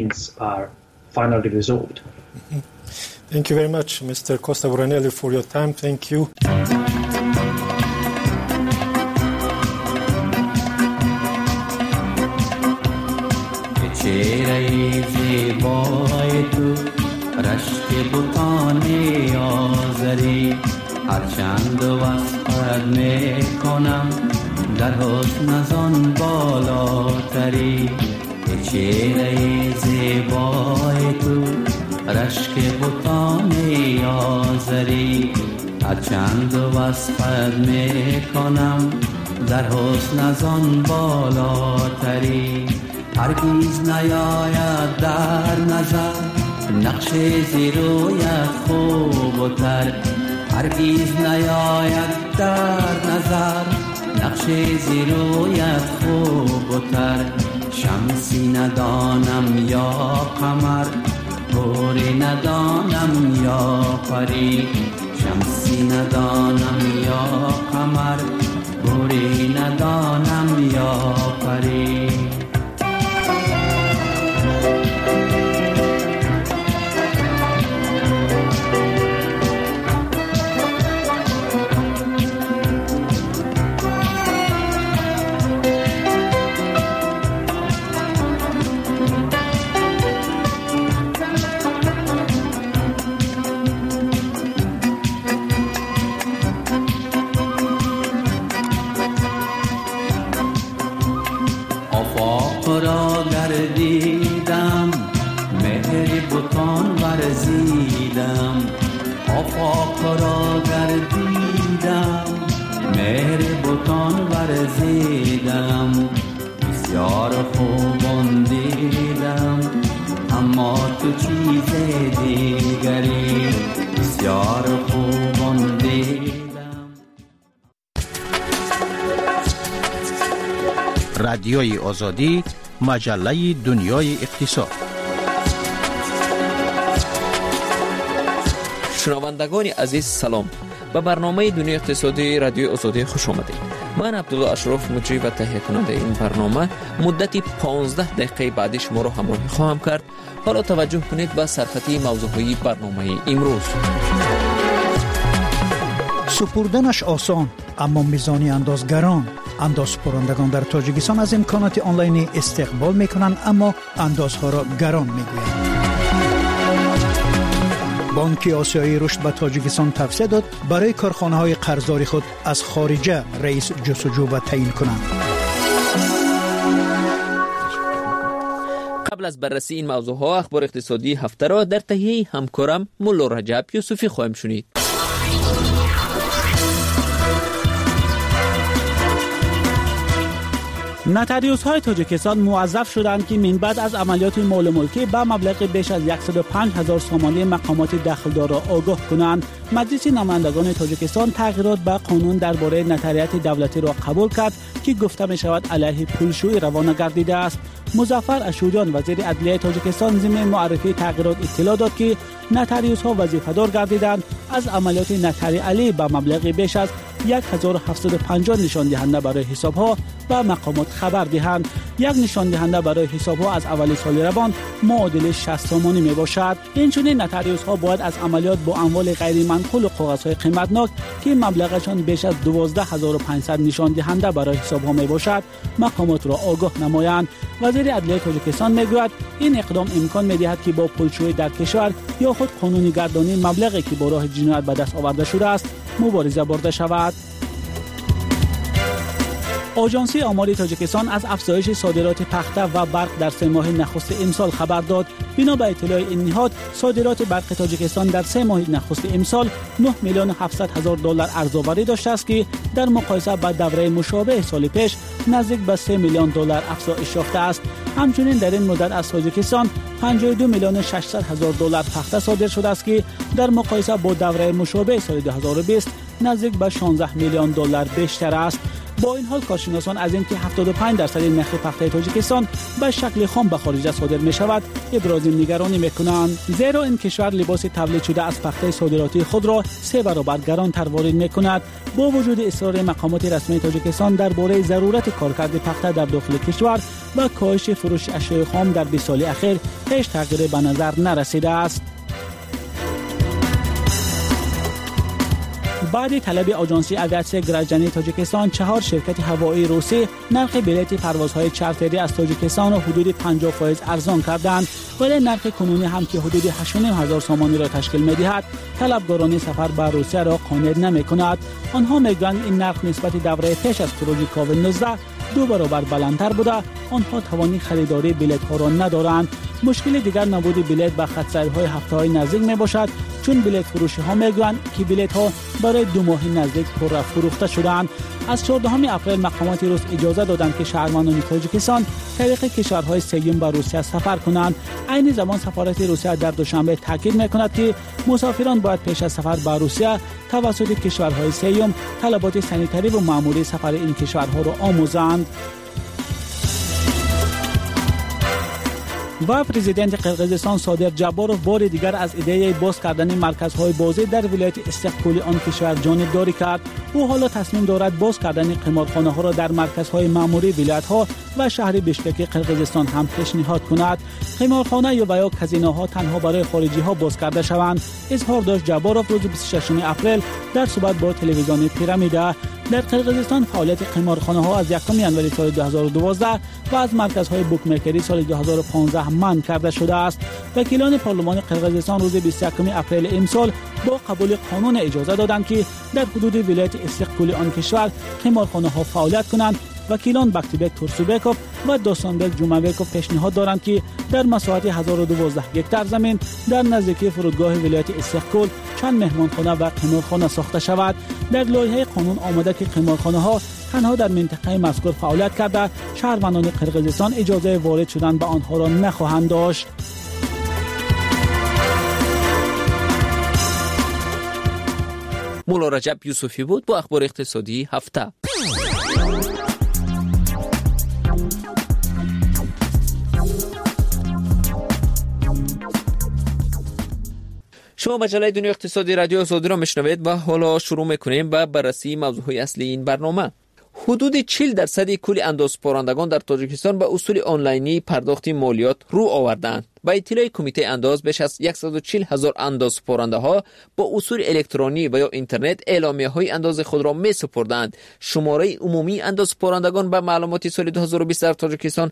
Speaker 1: Thank you very much, Mr. Costa Voranelli, for your time. Thank you.
Speaker 7: چهره زیبای تو رشک بتان آذری، هرچند وصفت میکنم در حسن از آن بالاتری. چهره زیبای تو رشک بتان آذری، هرچند وصفت میکنم در حسن از آن بالاتری. هرگیز نیاید در نظر نقش زیرویت خوب و تر، هرگیز نیاید در نظر نقش زیرویت خوب و تر. شمسی ندانم یا قمر، گوری ندانم یا پری، شمسی ندانم یا قمر، گوری ندانم یا پری. دیدم مهر بتان ورزیدم، آفاق را گردیدم مهر بتان ورزیدم. بسیار خوبان دیدم اما تو چیز دیگری، بسیار خوبان دیدم.
Speaker 8: رادیوی آزادی، مجله دنیای اقتصاد.
Speaker 5: شنوندگان عزیز سلام، به برنامه دنیای اقتصادی رادیوی آزادی خوش آمدید. من عبدالله اشرف مجری و تهیه کننده این برنامه مدتی 15 دقیقه بعد شما را همراهی خواهم کرد. حالا توجه کنید به سرخطی موضوعی برنامه امروز.
Speaker 4: سپردنش آسان اما میزانی اندازگران. اندازپرندگان در تاجیکستان از امکانات آنلاینی استقبال میکنند اما اندازها را گران میگویند. بانک آسیایی رشد به تاجیکستان توصیه داد برای کارخانه‌های قرضداری خود از خارجه رئیس جستجو و تعیین کنند.
Speaker 5: قبل از بررسی این موضوعها اخبار اقتصادی هفته را در تهیه همکارم مولا رجب یوسفی خواهیم شنید.
Speaker 9: نتریوس‌های تاجیکستان موظف شدند که من بعد از عملیات مال ملکی به مبلغ بیش از 105,000 سامانه مقامات دخلدار را آگاه کنند. مجلس نمایندگان تاجیکستان تغییرات به قانون درباره نتریت دولتی را قبول کرد که گفته می شود علیه پولشویی روانه گردیده است. مظفر اشوجان وزیر عدلیه تاجیکستان ضمن معرفی تغییرات اطلاع داد که نتریوس‌ها وظیفه‌دار گردیدند از عملیات نتری علی به مبلغ بیش از 1750 نشان دهنده برای حساب‌ها و مقامات خبر دهند. یک نشان دهنده برای حساب‌ها از اول سال روان معادل 60 سامانه میباشد. اینچنین نتریوس‌ها باید از عملیات با اموال غیر منقول و کاغذهای قیمتناک که مبلغشان بیش از 12500 نشان دهنده برای حساب‌ها میباشد مقامات را آگاه نمایند. وزیر عدلیه تاجیکستان میگوید این اقدام امکان میدهد که با پولشویی در کشور یا خود قانونی گردانی مبلغی که با راه جنایت به دست آورده شده است مبارزه برده شود. آژانس آمار تاجیکستان از افزایش صادرات پخته و برق در 3 ماه نخست امسال خبر داد. بنا به اطلاع این نهاد صادرات برق تاجیکستان در 3 ماه نخست امسال 9,700,000 دلار ارزآوری داشته است که در مقایسه با دوره مشابه سال پیش نزدیک به 3 میلیون دلار افزایش یافته است. همچنین در این مدت از تاجیکستان 52,600,000 دلار پخته صادر شده است که در مقایسه با دوره مشابه سال 2020 نزدیک به 16 میلیون دلار بیشتر است. با این حال کارشناسان از اینکه 75% نرخ پخته تاجیکستان به شکل خام به خارج صادر می شود ابراز نگرانی می کنند، زیرا این کشور لباس تولید شده از پخته صادراتی خود را 3 برابر گرانتر وارد می کند. با وجود اصرار مقامات رسمی تاجیکستان درباره ضرورت کارکرد پخته در داخل کشور و کاهش فروش اشیاء خام در 20 سال اخیر هیچ تغییری به نظر نرسیده است. بعد طلب آژانسی اویاسیون گراجانی تاجیکستان 4 شرکت هوایی روسی نرخ بلیط پروازهای چارتری از تاجیکستان را حدود 50% ارزان کردند، ولی نرخ کنونی هم که حدود 8,500 سومانی را تشکیل می‌دهد طلبگاران سفر به روسیه را قانع نمی‌کند. آنها می‌گویند این نرخ نسبت دوره پیش از خروج کووید 19 2 برابر بلندتر بوده. آنها توانی خریداری بلیط‌ها را ندارند. مشکل دیگر نبود بلیط به خط‌سیرهای هفته‌های نزدیک میباشد، چون بلیط فروشی‌ها میگویند که بلیط‌ها برای 2 ماه نزدیک پر فروخته شدند. از 14 اپریل مقامات روس اجازه دادند که شهروندان تاجیکستان طریق کشورهای سوم به روسیه سفر کنند. عین زمان سفارت روسیه در دوشنبه تاکید می‌کند که مسافران باید پیش از سفر به روسیه توسط کشورهای سوم طلبات سانیتری و مأموری سفر این کشورها را آموزند. و پرزیدنت قرقیزستان صادق جباروف بار دیگر از ایده باز کردن مرکزهای بازی در ولایت استقلالی آن کشور جانبداری کرد. او حالا تصمیم دارد باز کردن قمارخانه‌ها را در مرکزهای مأموری ولایت‌ها و شهر بشکک قرقیزستان هم پیشنهاد کند. قمارخانه یا کازینوها تنها برای خارجی‌ها باز کرده شوند، اظهار داشت جباروف روز 26 اپریل در صحبت با تلویزیون پیرامیدا. در قرقیزستان فعالیت قمارخانه‌ها از 1 ژانویه سال 2012 و از مرکزهای بوکمیکری سال 2015 منع کرده شده است. وکیلان پارلمان قرقیزستان روز 21 اپریل امسال با قبول قانون اجازه دادند که در حدود ولایت استقلالی آن کشور قمارخانه‌ها فعالیت کنند. وکیلان باکتیبک تورسوبکوف و دوستانبک جومابکوف پیشنهاد دارند که در مساحت 1012 هکتار زمین در نزدیکی فرودگاه ولایت استقلال چند مهمانخانه و قمارخانه ساخته شود. در لایحه قانون آمده که قمارخانه‌ها تنها در منطقه مذکور فعالیت کرده، شهروندان قرقیزستان اجازه وارد شدن به آنها را نخواهند داشت.
Speaker 5: مولا رجب یوسفی بود با اخبار اقتصادی هفته. شما مجله دنیا اقتصادی رادیو آزادی را میشنوید و حالا شروع میکنیم با بررسی موضوعهای اصلی این برنامه. حدود 40% کل اندازپارندگان در تاجیکستان به اصول آنلاینی پرداخت مالیات رو آوردند. با اطلاع کمیته انداز بیش از 140,000 اندازپارنده ها با اصول الکترونی و یا اینترنت اعلامیه های انداز خود را می سپردند. شماره عمومی اندازپارندگان به معلومات سال 2020 در تاجیکستان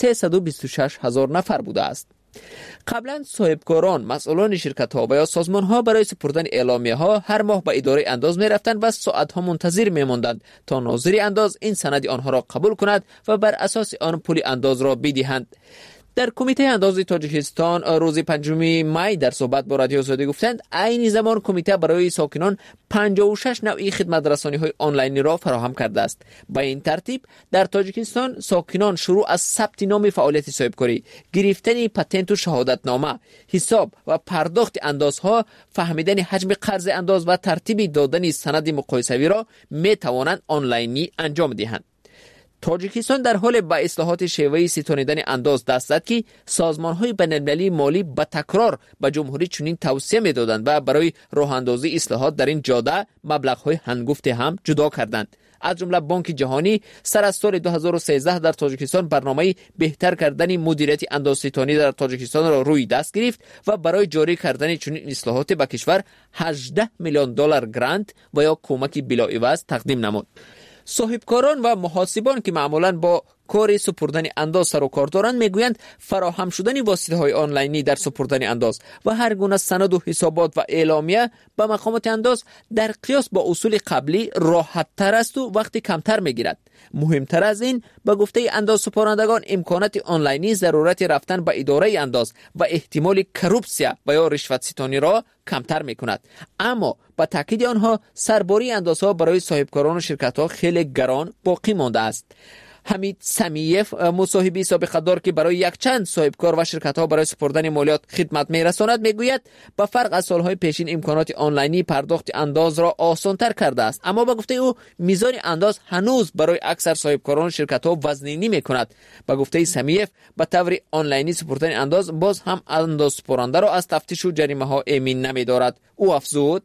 Speaker 5: 326,000 نفر بوده است. قبلا صاحبکاران، مسئولان شرکت ها و یا سازمان ها برای سپردن اعلامیه ها هر ماه به اداره انداز می رفتند و ساعت ها منتظر می ماندند تا ناظر انداز این سند آنها را قبول کند و بر اساس آن پول انداز را بدهند. در کمیته انداز تاجیکستان روز 5 می در صحبت با رادیو آزادی گفتند عین زمان کمیته برای ساکنان 56 نوعی خدمت رسانی های آنلاینی را فراهم کرده است. با این ترتیب در تاجیکستان ساکنان شروع از ثبت نام فعالیت صاحبکاری، گرفتن پتنت و شهادت نامه، حساب و پرداخت اندازها، فهمیدن حجم قرض انداز و ترتیب دادن سند مقایسوی را می توانند آنلاینی انجام دهند. تاجیکستان در حال به اصلاحات شیوه ستانیدن انداز دست زد که سازمان‌های بین‌المللی مالی به تکرار به جمهوری چنین توصیه می‌دادند و برای راه اندازی اصلاحات در این جاده مبلغ‌های هنگفت هم جدا کردند. از جمله بانک جهانی سر از سال 2013 در تاجیکستان برنامه بهتر کردن مدیریت اندازستانی در تاجیکستان را روی دست گرفت و برای جاری کردن چنین اصلاحات به کشور 18 میلیون دلار گرانت و یا کمک بلاعوض تقدیم نمود. صاحبکاران و محاسبان که معمولاً با کار سپردن انداز سر و کار دارند میگویند فراهم شدن واسطه‌های آنلاینی در سپردن انداز و هر گونه سند و حسابات و اعلامیه به مقامات انداز در قیاس با اصول قبلی راحت تر است و وقت کمتر میگیرد. مهمتر از این به گفته انداز سپارندگان امکانات آنلاینی ضرورت رفتن به اداره انداز و احتمال کروپسیا و یا رشوت ستانی را کمتر میکند. اما با تاکید آنها سرباری اندازها برای صاحبکاران و شرکت‌ها خیلی گران باقی مانده است. حمید سمیف مصاحبی سابقه دار که برای یک چند صاحبکار و شرکت‌ها برای سپردن مالیات خدمت می‌رساند میگوید با فرق از سال‌های پیشین امکانات آنلاینی پرداخت انداز را آسان‌تر کرده است، اما با گفته او میزان انداز هنوز برای اکثر صاحبکاران و شرکت‌ها وزنی می‌کند. با گفته سمیف به طور آنلاینی سپردن انداز باز هم انداز سپرنده را از تفتیش و جریمه‌ها امین نمی‌دارد. او افزود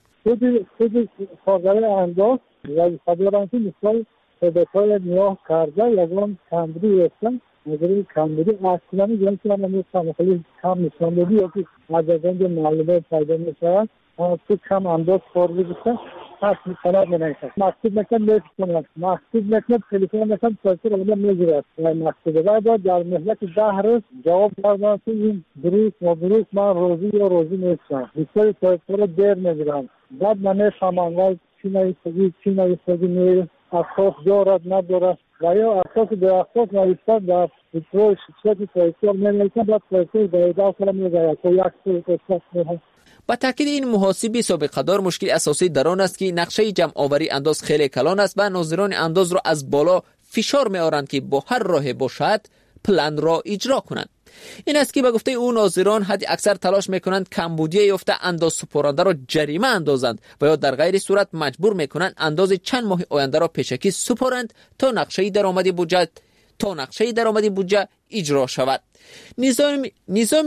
Speaker 10: خود کارگر انداز و خبرانتی مثال های نگاه کرده یکم کمبری هستن مگری کمبری اصلا میگن که من میتونم خیلی کم نشان بدی یا که از اینجا معلومات پیدا میشود تو کم انداز کار بگیرن خاصی طلب نمیکنه. مکتوب میکنه مکتوب میکنه تلفن میکنه سرچ رو میگیره مکتوب بعد در مهلت 10 روز جواب دادن که این دروغ من روزی نیستم. بسیاری سرچ دیر میگیرم. بعد من نفهمم چی نایستگی میره اساس دارد ندارد و یا اساس به اساس نایستد در پیترول شکل پیترول نمیکنه بعد پیترول بیدا کنم میگه که یک سوی قصد میده.
Speaker 11: با تاکید این محاسبی سابقه‌دار مشکل اساسی در آن است که نقشه جمع آوری انداز خیلی کلان است و ناظران انداز را از بالا فشار می‌آورند که با هر راه باشد پلان را اجرا کنند. این است که به گفته او ناظران حد اکثر تلاش میکنند کمبودی یافته انداز سپرنده را جریمه اندازند و یا در غیر صورت مجبور میکنند انداز چند ماه آینده را پیشکی سپارند تا نقشه درآمدی بودجه اجرا شود. نظام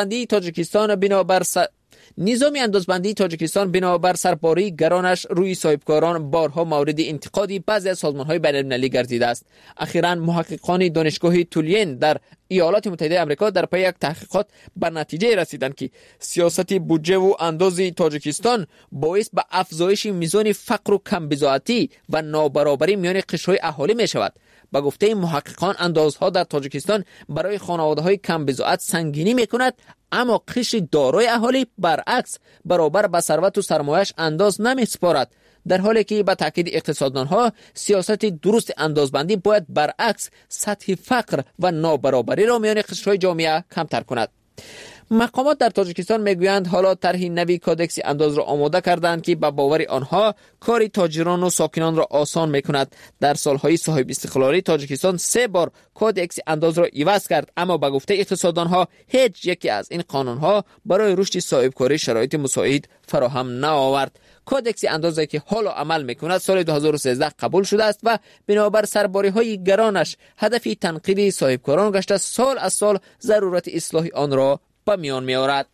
Speaker 11: اندازبندی تاجیکستان بنابر سرباری گرانش روی صاحبکاران بارها مورد انتقادی بعضی از سازمان‌های بین‌المللی گردیده است. اخیراً محققان دانشگاه تولین در ایالات متحده آمریکا در پی یک تحقیقات به نتیجه رسیدند که سیاست بودجه و انداز تاجیکستان باعث به افزایش میزان فقر و کمبزاعتی و نابرابری میان قشرهای اهالی می شود. با گفته محققان اندازها در تاجیکستان برای خانواده‌های کمبزاعت سنگینی می‌کند، اما قشر دارای اهالی برعکس برابر به ثروت و سرمایه‌اش انداز نمی‌سپارد، در حالی که به تاکید اقتصاددانها سیاست درست اندازبندی باید برعکس سطح فقر و نابرابری را میان قشرهای جامعه کمتر کند. مقامات در تاجیکستان میگویند حالا طرح نوی کودکس انداز را آماده کردند که به باور آنها کار تاجران و ساکنان را آسان میکند. در سالهای صاحب استقلالی تاجیکستان 3 بار کودکس انداز را عوض کرد، اما به گفته اقتصاددانها هیچ یکی از این قانونها برای رشد صاحبکاری شرایط مساعد فراهم نآورد. کودکس اندازی که حالا عمل میکند سال 2013 قبول شده است و بنابر سرباری های گرانش هدف تنقیب صاحبکاران گشته سال از سال ضرورت اصلاح آن را به میان میآورد.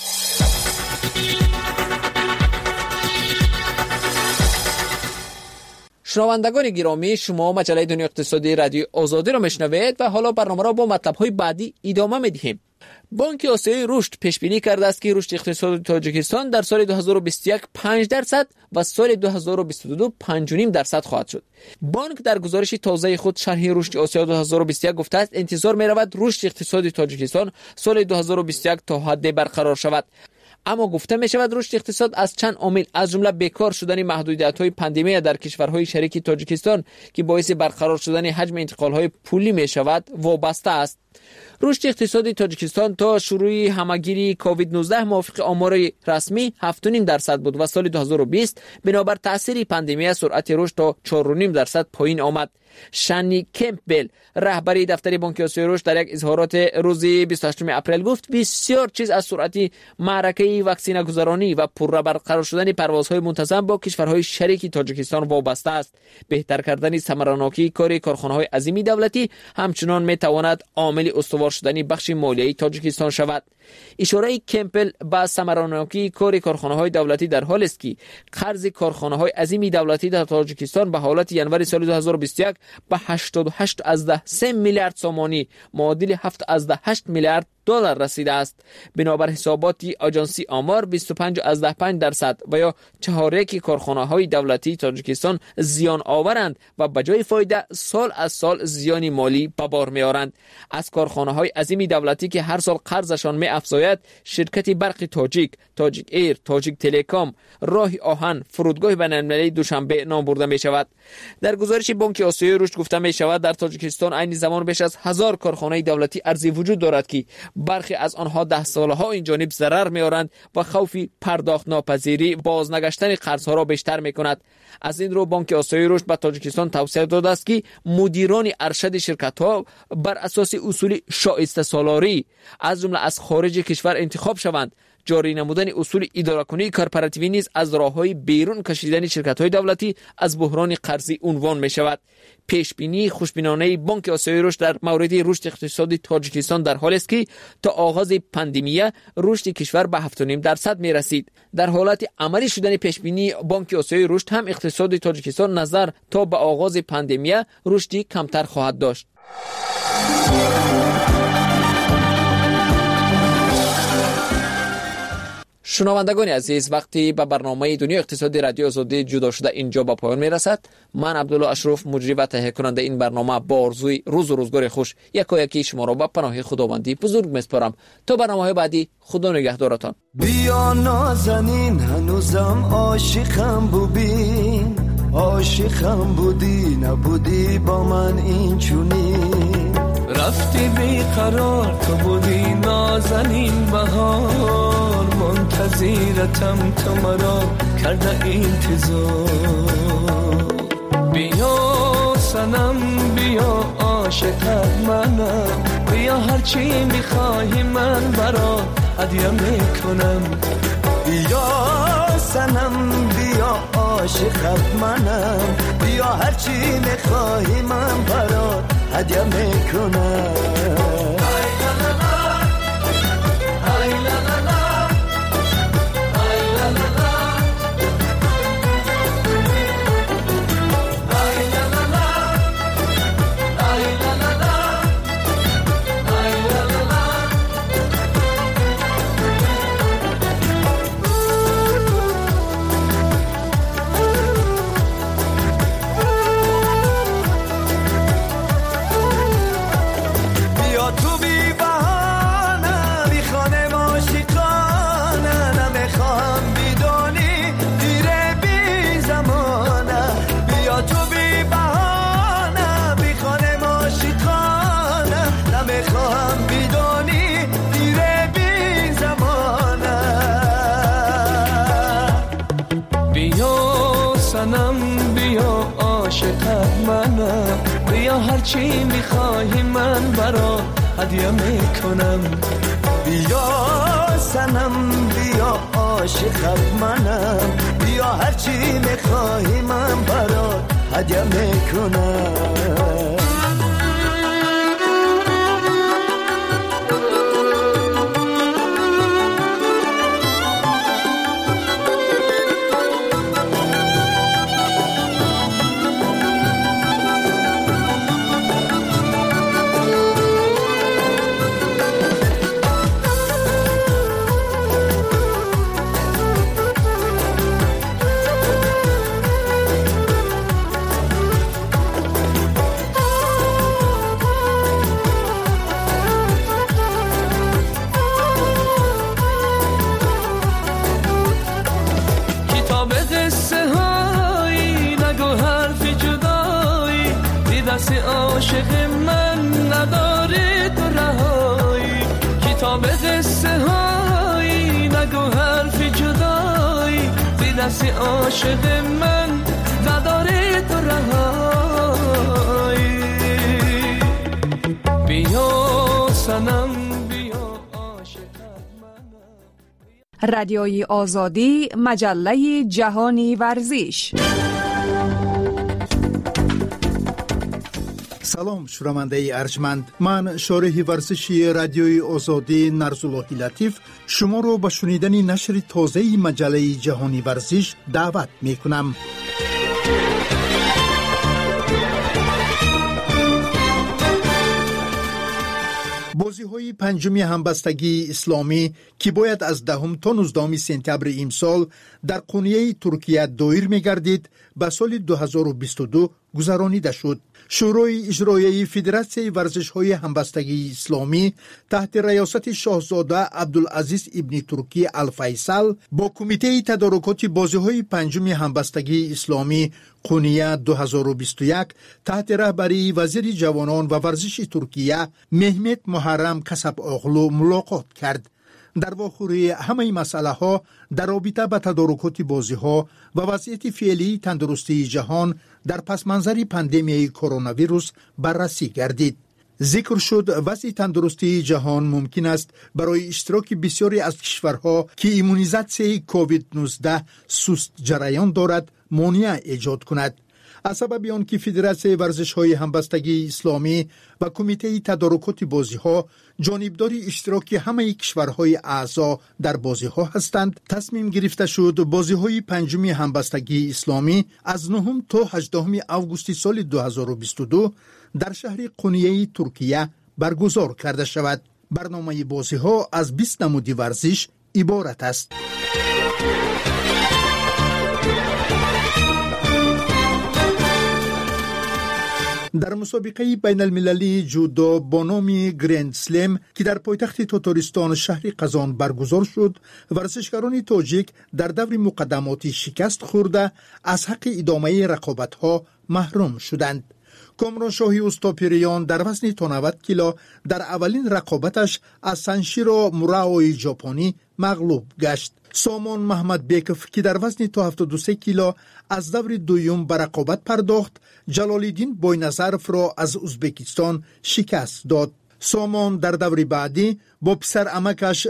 Speaker 11: شنوندگان گرامی، شما مجله دنیا اقتصادی رادیو آزادی را میشنوید و حالا برنامه را با مطلب‌های بعدی ادامه میدهیم. بانک آسیایی رشد پیش بینی کرده است که رشد اقتصادی تاجیکستان در سال 2021 5% و سال 2022 5.5% خواهد شد. بانک در گزارش تازه خود شرح رشد آسیا 2021 گفته است انتظار می رود رشد اقتصادی تاجیکستان سال 2021 تا حد برقرار شود. اما گفته می شود رشد اقتصاد از چند عامل از جمله بیکار شدن محدودیت‌های پاندمی در کشورهای شریک تاجیکستان که باعث برقرار شدن حجم انتقال‌های پولی می شود وابسته است. رشد اقتصادی تاجیکستان تا شروع همهگیری کووید 19 موافق آمار رسمی 7.5% بود و سال 2020 بنابر تاثیر پاندمی سرعت رشد تا 4.5% پایین آمد. شانی کمپبل رهبری دفتر بانک آسیایی رشد در یک اظهارات روز 28 اپریل گفت بسیار چیز از سرعت معرکه واکسینه گذرانی و پر برقرار شدن پروازهای منتظم با کشورهای شریک تاجیکستان وابسته است. بهتر کردن ثمراناکی کار کارخانه‌های عظیمی دولتی همچنان میتواند عامل استوار شدن بخش مالیایی تاجیکستان شود. اشاره کمپل به ثمراناکی کار کارخانه‌های دولتی در حالی است که قرض کارخانه‌های عظیمی دولتی در تاجیکستان به حالت ینوری سال 2021 به 88.3 میلیارد سومانی معادل 7.8 میلیارد دلار رسیده است. بنابر حسابات آژانسی آمار 25.5% و یا 4/1 کارخانه‌های دولتی تاجیکستان زیان آورند و به جای فایده سال از سال زیانی مالی به بار می‌آورند. از کارخانه‌های عظیمی دولتی که هر سال قرضشان می‌افزاید شرکت برق تاجیک، تاجیک ایر، تاجیک تلکام، راه آهن، فرودگاه بین‌المللی دوشنبه نام برده می‌شود. در گزارش بانک آسیایی رشد گفته می‌شود در تاجیکستان عین زمان بیش از 1000 کارخانه دولتی ارزی وجود دارد که برخی از آنها 10 سالها این جانب ضرر می‌آورند و خوف پرداخت ناپذیری بازنگشتن قرض‌ها را بیشتر می‌کند. از این رو بانک آسیایی رشد به تاجیکستان توصیه داده است که مدیران ارشد شرکت‌ها بر اساس اصول شایسته سالاری از جمله از خارج کشور انتخاب شوند. جاری نمودن اصول اداره‌کنی کارپراتیوی نیز از راه‌های بیرون کشیدن شرکت‌های دولتی از بحران قرضی عنوان می‌شود. پیشبینی خوشبینانه بانک آسیایی رشد در مورد رشد اقتصادی تاجیکستان در حالی است که تا آغاز پاندمی رشد کشور به 7.5% می‌رسید. در حالت عملی شدن پیشبینی بانک آسیایی رشد هم اقتصاد تاجیکستان نظر تا به آغاز پاندمی رشدی کمتر خواهد داشت. شنوندگان عزیز، وقتی به برنامه دنیا اقتصادی رادیو آزادی جدا شده اینجا به پایان میرسد. من عبدالله اشرف، مجری و تهیه کننده این برنامه، با آرزوی روز و روزگار خوش یکایکی شما را به پناه خداوندی بزرگ میسپارم. تا برنامه‌های بعدی، خدا نگهدارتان.
Speaker 12: بیا نازنین، هنوزم عاشقم ببین، عاشقم بودی نبودی با من این چونی، رفتی بیقرار تو بودی نازنین بهار، منتظرتم تو مرا کرده انتظار. بیا سنم بیا عاشق منم، بیا هرچی میخواهی من برات هدیه میکنم. بیا سنم بیا عاشق منم، بیا هرچی میخواهی من برات هدیه میکنم. هرچی میخواهی من برات هدیه میکنم. بیا سنم بیا عاشق منم، بیا هرچی میخواهی من برات هدیه میکنم. عاشق من نداره تو رهایی، کتاب قصه هایی نگو حرف جدایی، بی دست عاشق من نداره تو رهایی. بیا سنم بیا عاشق من.
Speaker 13: رادیوی آزادی، مجله جهانی ورزش.
Speaker 2: سلام شنونده ارجمند، من شارح ورزشی رادیوی آزادی نرزاللهی لطیف شما رو به شنیدن نشر تازه مجله جهانی ورزش دعوت می کنم. بازی‌های پنجمی همبستگی اسلامی که باید از 10 تا 19 سپتامبر امسال در قونیه ترکیه دایر می‌گردید به سال 2022 گذرانیده شد. شورای اجرایی فدراسیون ورزش‌های همبستگی اسلامی تحت ریاست شاهزاده عبدالعزیز ابن ترکی الفیصل با کمیته تدارکات بازی‌های پنجم همبستگی اسلامی قونیه 2021 تحت رهبری وزیر جوانان و ورزش ترکیه مهمت محرم کسب اغلو ملاقات کرد. در واخوری همه مسئله ها در رابطه با تدارکات بازی ها و وضعیت فعلی تندرستی جهان در پس منظر پاندمی کرونا ویروس بررسی گردید. ذکر شد وضع تندرستی جهان ممکن است برای اشتراک بسیاری از کشورها که ایمونیزاسیون کووید 19 سست جریان دارد مانع ایجاد کند. از سبب آنکه فدراسیون ورزش‌های همبستگی اسلامی و کمیته تدارکات بازی‌ها جانبداری اشتراک همه کشورهای اعضا در بازی‌ها هستند، تصمیم گرفته شد بازی‌های پنجم همبستگی اسلامی از 9 تا 18 آگوست سال 2022 در شهر قونیه ترکیه برگزار کرده شود. برنامه بازی‌ها از 20 نمود ورزش
Speaker 14: عبارت است. در مسابقه بین المللی جودو با نام گرند سلم که در پایتخت تاتارستان شهر قزان برگزار شد، ورزشکاران تاجیک در دور مقدماتی شکست خورده از حق ادامه رقابت‌ها محروم شدند. کامران شاهی استاپیریان در وزن تا 90 کیلو در اولین رقابتش از سنشیرو موراوی ژاپنی مغلوب گشت. سامان محمد بیکف که در وزن تا 73 کیلو از دور دوم به رقابت پرداخت، جلالالدین بوینظرف را از ازبکستان شکست داد. سامان در دور بعدی با پسر عمکش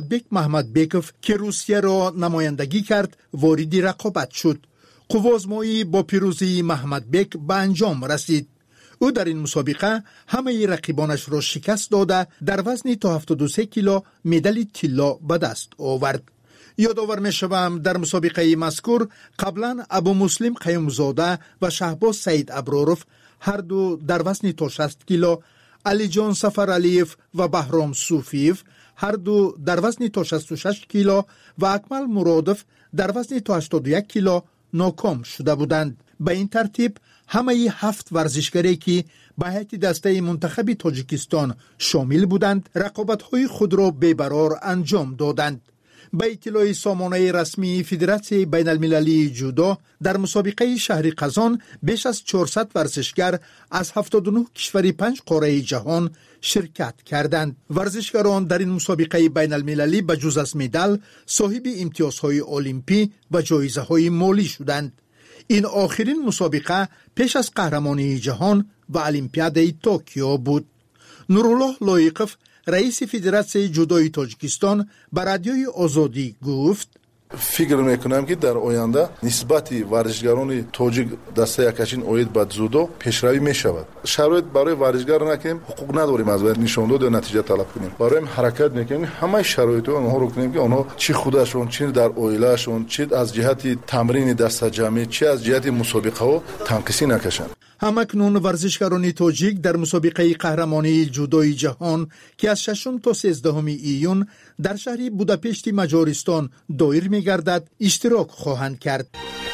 Speaker 14: محمد بیکف که روسیه را نمایندگی کرد وارد رقابت شد. قوازمایی با پیروزی محمد بیک به انجام رسید. او در این مسابقه همه رقیبانش را شکست داده در وزن تا 73 کیلو مدال طلا به دست آورد. یادآور می‌شوم در مسابقه مذکور قبلا ابو مسلم قیومزاده و شهباز سعید ابرارف هر دو در وزن تا 60 کیلو، علی جان سفرعلیف و بهرام صوفیف هر دو در وزن تا 66 کیلو و اکمل مرادف در وزن تا 81 کیلو ناکام شده بودند. به این ترتیب همه 7 ورزشکاری که به هیئت دسته منتخب تاجیکستان شامل بودند رقابت‌های خود را بی‌برار انجام دادند. به اطلاع سامانه رسمی فدراسیون بین المللی جودو در مسابقه شهر قزان بیش از 400 ورزشگر از 79 کشور 5 قاره جهان شرکت کردند. ورزشکاران در این مسابقه بین المللی به جز از مدال صاحب امتیازهای المپی و جایزه‌های مالی شدند. این آخرین مسابقه پیش از قهرمانی جهان و المپیاد توکیو بود. نورالله لایقف رئیس فدراسیون جودوی تاجیکستان به رادیوی آزادی گفت:
Speaker 15: فکر میکنم که در آینده نسبت ورزشکاران تاجیک دسته کشین اوید به جودو پیشروی میشود. شرایط برای ورزشکار نکنیم، حقوق نداریم از باید نشان داد و نتیجه طلب کنیم. برای حرکت میکنیم همه شرایط اونها رو کنیم که اونها چی خودشون، چی در عائلهشون، چی از جهت تمرین دسته جمعی، چی از جهت مسابقه ها تنقیصی نکشند.
Speaker 14: همکنون ورزشکاران تاجیک در مسابقه قهرمانی جودوی جهان که از 6 تا 13 ایون در شهر بوداپشت مجارستان دایر می‌گردد اشتراک خواهند کرد.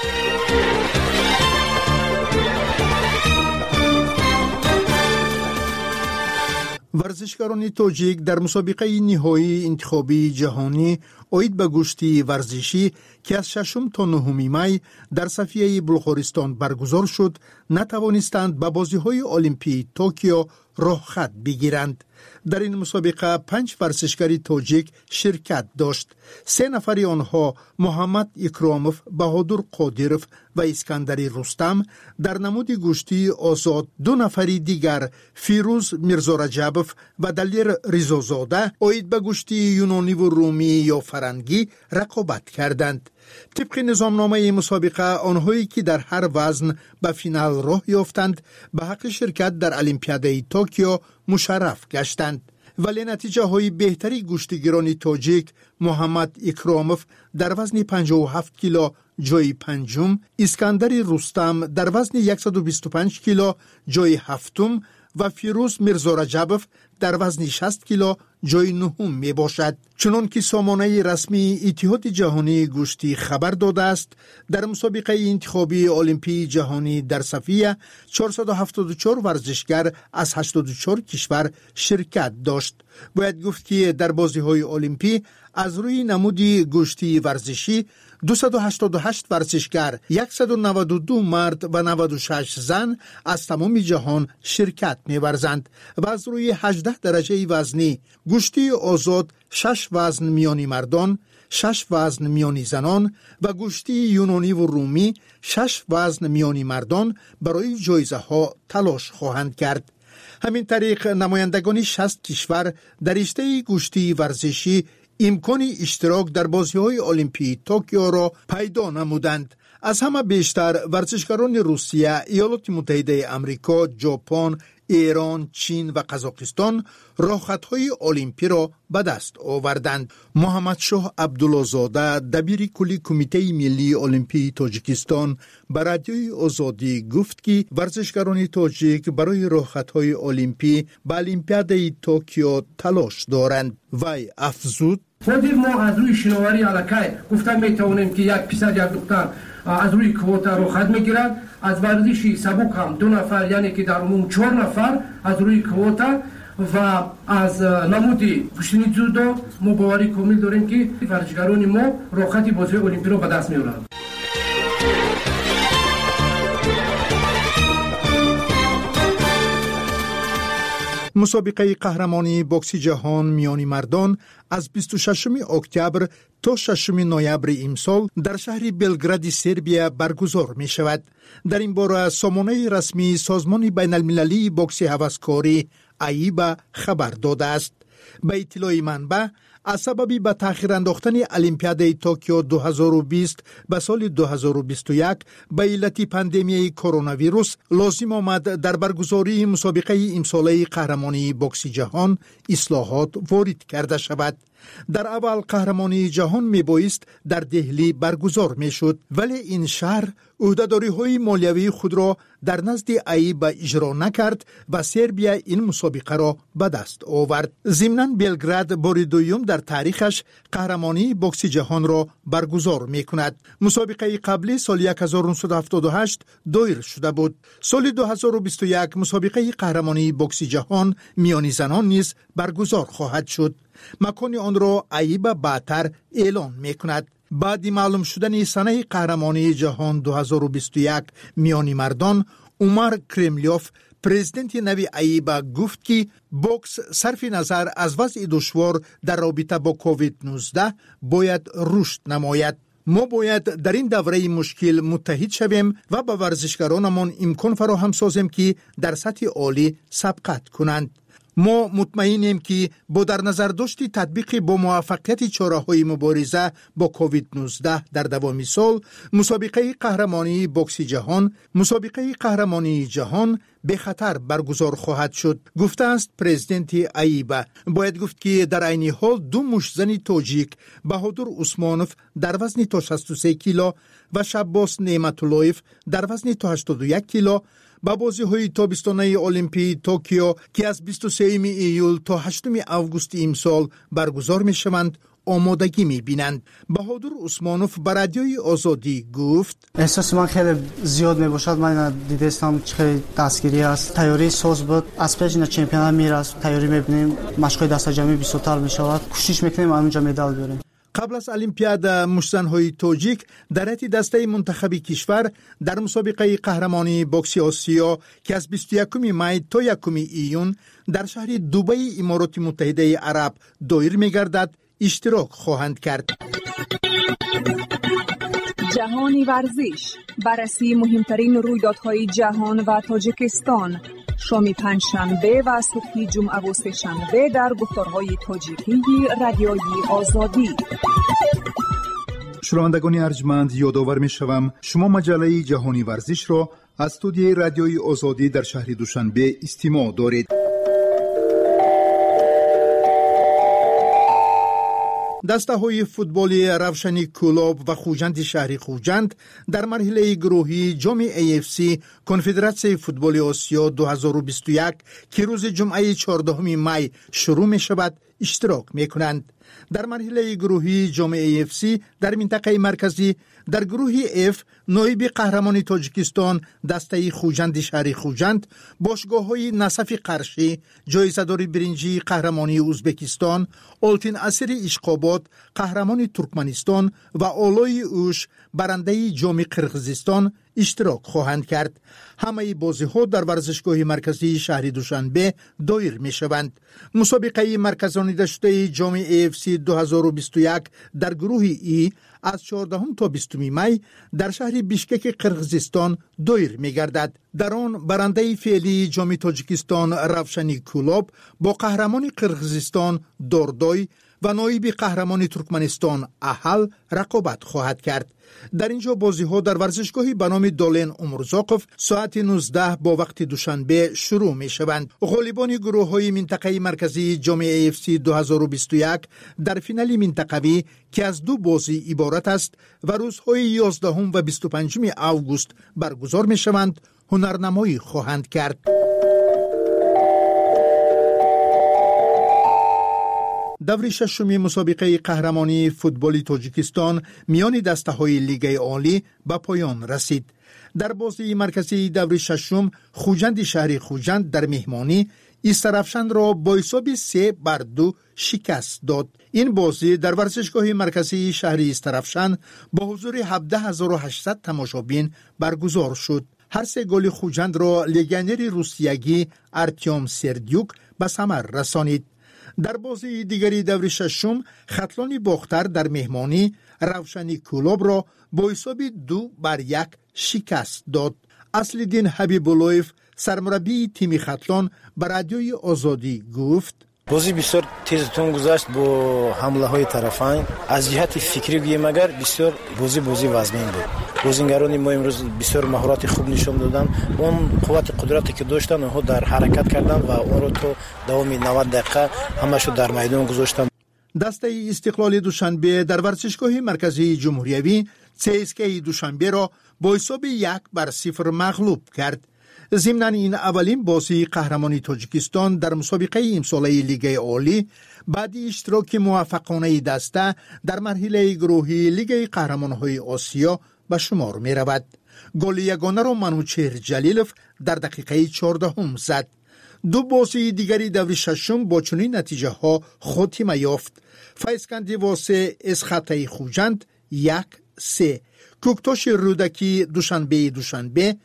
Speaker 14: ورزشکاران تاجیک در مسابقه نهایی انتخابی جهانی اوید به گشتی ورزشی که از 6 تا 9 می در صفیه بلغارستان برگزار شد نتوانستند به بازی‌های المپی توکیو راه خط بگیرند. در این مسابقه 5 ورزشکار تاجیک شرکت داشت. 3 نفر آنها محمد اکراموف، بهادر قادیروف و اسکندری رستم در نمود گشتی آزاد، 2 نفر دیگر فیروز میرزا رجبوف و دلیر ریزازاده اوید به گشتی یونانی و رومی یا فرنگی رقابت کردند. طبق نظامنامه مسابقه آنهایی که در هر وزن به فینال راه یافتند به حق شرکت در المپیاد توکیو مشرف گشتند. ولی نتیجه های بهتری گشتیگران تاجیک محمد اکراموف در وزن 57 کیلو جای 5م، اسکندری رستم در وزن 125 کیلو جای 7م و فیروز میرزا رجبوف در وزن 60 کیلو جای 9 می باشد. چنان که سامانه رسمی اتحاد جهانی گشتی خبر داده است، در مسابقه انتخابی المپی جهانی در صفیه 474 ورزشگر از 84 کشور شرکت داشت. باید گفت که در بازی‌های المپی از روی نمودی گشتی ورزشی 288 ورزشگر، 192 مرد و 96 زن از تمام جهان شرکت می‌ورزند و از روی 18 درجه وزنی گشتی آزاد 6 وزن میانی مردان، 6 وزن میانی زنان و گشتی یونانی و رومی 6 وزن میانی مردان برای جایزه ها تلاش خواهند کرد. همین طریق نمایندگان 60 کشور در رشته گشتی ورزشی امکان اشتراک در بازی‌های المپی توکیو را پیدا نمودند. از همه بیشتر ورزشکاران روسیه، ایالات متحده آمریکا، ژاپن، ایران، چین و قزاقستان راهخطهای المپی را به دست آوردند. محمد شاه عبدالله‌زاده دبیر کلی کمیته ملی المپی تاجیکستان به رادیوی آزادی گفت که ورزشکاران تاجیک برای راهخطهای المپی به المپیاد توکیو تلاش دارند. وی افزود:
Speaker 16: خودی ما از روی شناوری علاقه گفتم میتوانیم که یک پسر یک دختر از روی کوتا رو خط میگیرد، از ورزشی سبک هم 2 نفر یعنی که در عموم 4 نفر از روی کوتا و از نمودی کشتنی جودو ما باوری کامل داریم که ورزشکاران ما راحتی بازی المپی رو به دست میارند.
Speaker 14: مسابقه قهرمانی بوکس جهان میان مردان از 26 اکتبر تا 6 نوامبر امسال در شهر بلگراد سربیا برگزار می شود. در این باره سامانه رسمی سازمان بین المللی بوکس هوسکاری ایبا خبر داده است. به اطلاع منبع، از سبب به تأخیر انداختن المپیاد توکیو 2020 به سال 2021 به علت پاندمی کرونا ویروس لازم آمد در برگزاری مسابقه امساله قهرمانی بوکس جهان اصلاحات وارد کرده شود. در اول قهرمانی جهان می بایست در دهلی برگزار می شد، ولی این شهر عهده‌داری های مالیوی خود را در نزد ایبا اجرا نکرد و سربیا این مسابقه را به دست آورد. ضمناً بلگراد بار دوم در تاریخش قهرمانی بوکس جهان را برگزار می کند. مسابقه قبلی سال 1978 دایر شده بود. سال 2021 مسابقه قهرمانی بوکس جهان میان زنان نیز برگزار خواهد شد. مکان آن را ایبا بعدتر اعلان می کند. بعد معلوم شدن سنه قهرمانی جهان 2021 میان مردان، عمر کرملیوف پرزیدنت نوی ایبا گفت که بوکس صرف نظر از وضع دشوار در رابطه با کووید 19 باید رشد نماید. ما باید در این دوره مشکل متحد شویم و به ورزشکارانمان امکان فراهم سازیم که در سطح عالی سبقت کنند. ما مطمئنیم که با در نظر داشت تطبیق با موفقیت چاره‌های مبارزه با کووید 19 در دوام سال، مسابقه قهرمانی بوکس جهان به خطر برگزار خواهد شد، گفته است پرزیدنت ایبا. باید گفت که در عین حال 2 مشتزن تاجیک، بهادر عثمانوف در وزن تا 63 کیلو و شباس نعمت‌اللهیف در وزن تا 81 کیلو با بازی‌های تابستانه المپی توکیو که از 23 ایول تا 8 آگوست امسال برگزار می‌شوند آمادگی می‌بینند. بهادر عثمانوف به رادیوی آزادی گفت:
Speaker 17: احساس من خیلی زیاد می‌باشد. من دیدم خیلی دستگیری است. تیاری ساز بود. از پیش نه چمپیونات میراست. تیاری می‌بینیم. مشق‌های دست جمعی بیشتر می‌شود. کوشش می‌کنیم همونجا مدال بیاریم.
Speaker 14: قبل از المپیاد مشتزن‌های تاجیک در حیط دسته منتخب کشور در مسابقه قهرمانی بوکس آسیا که از 21 می تا 1 ایون در شهر دبی امارات متحده عرب دایر می‌گردد اشتراک خواهند کرد.
Speaker 13: جهانی ورزش، بررسی مهمترین رویدادهای جهان و تاجیکستان، شام پنجشنبه و صبح جمعه و سه‌شنبه در گفتارهای تاجیکی رادیوی آزادی.
Speaker 14: شنوندگان ارجمند، یادآور می‌شوم شما مجله جهانی ورزش را از استودیوی رادیوی آزادی در شهر دوشنبه استماع دارید. دسته های فوتبالی روشنی کلوب و خوجند شهری خوجند در مرحله گروهی جام AFC کنفدراسیون فوتبال آسیا 2021 که روز جمعه 14 می شروع می شود اشتراک می کنند. در مرحله گروهی جام AFC در منطقه مرکزی در گروه F نایب قهرمان تاجیکستان دسته خوجند شهری خوجند، باشگاه‌های نصف قرشی، جایزه‌دار برنجی قهرمانی ازبکستان، آلتین اسیر اشقاباد قهرمان ترکمنستان و آلای اوش برنده جام قرقیزستان اشتراک خواهند کرد. همه بازی‌ها در ورزشگاه مرکزی شهر دوشنبه دایر می‌شوند. مسابقه مرکزانیده شده جام AFC 2021 در گروه ای از 14 تا 20 می در شهر بیشکک قرقیزستان دایر می‌گردد. در آن برنده فعلی جام تاجیکستان روشنی کلوب با قهرمان قرقیزستان دوردوی و نایب قهرمان ترکمنستان احل رقابت خواهد کرد. در اینجا بازی‌ها در ورزشگاهی به نام دولن عمرزاقوف ساعت 19 با وقت دوشنبه شروع می‌شوند. غالبان گروه‌های منطقه مرکزی جام AFC 2021 در فینال منطقوی که از 2 بازی عبارت است و روزهای 11 و 25 اوگوست برگزار می‌شوند، هنرنمایی خواهند کرد. دور ششم مسابقه قهرمانی فوتبال تاجیکستان میان دسته‌های لیگ عالی به پایان رسید. در بازی مرکزی دور ششم خوجند شهر خوجند در مهمانی استرافشند را با حساب 3-2 شکست داد. این بازی در ورزشگاه مرکزی شهر استرافشند با حضور 17800 تماشابین برگزار شد. هر 3 گل خوجند را لگنر روسیگی ارتیوم سردیوک به ثمر رسانید. در بازی دیگری دور ششم خطلان باختر در مهمانی روشنی کلوب را با حساب 2-1 شکست داد. اصل‌الدین حبیب‌اللهیف سرمربی تیم خطلان به رادیوی آزادی گفت:
Speaker 18: بازی بسیار تیزتون گذشت با حمله های طرفین. از جهت فکری گویم اگر بسیار بازی وزمین بود. بازیگران ما امروز بسیار مهارت خوب نشون دادن. اون قوت قدرتی که داشتن اونها در حرکت کردن و اون رو تو دوام 90 دقیقه همشو در میدان گذاشتن.
Speaker 14: دسته استقلال دوشنبه در ورزشگاه مرکزی جمهوریوی CSKA دوشنبه را با حساب 1-0 مغلوب کرد. ضمناً این اولین بازی قهرمانی تاجیکستان در مسابقه امساله لیگ عالی بعد اشتراک موفقانه دسته در مرحله گروهی لیگ قهرمان‌های آسیا به شمار می رود. گل یگانه را منوچهر جلیلوف در دقیقه 14 زد. 2 بازی دیگری دور ششم با چنین نتیجه ها خاتمه یافت. فیضکندی واسه اسخطه خوجند 1-3، کوکتاش رودکی دوشنبه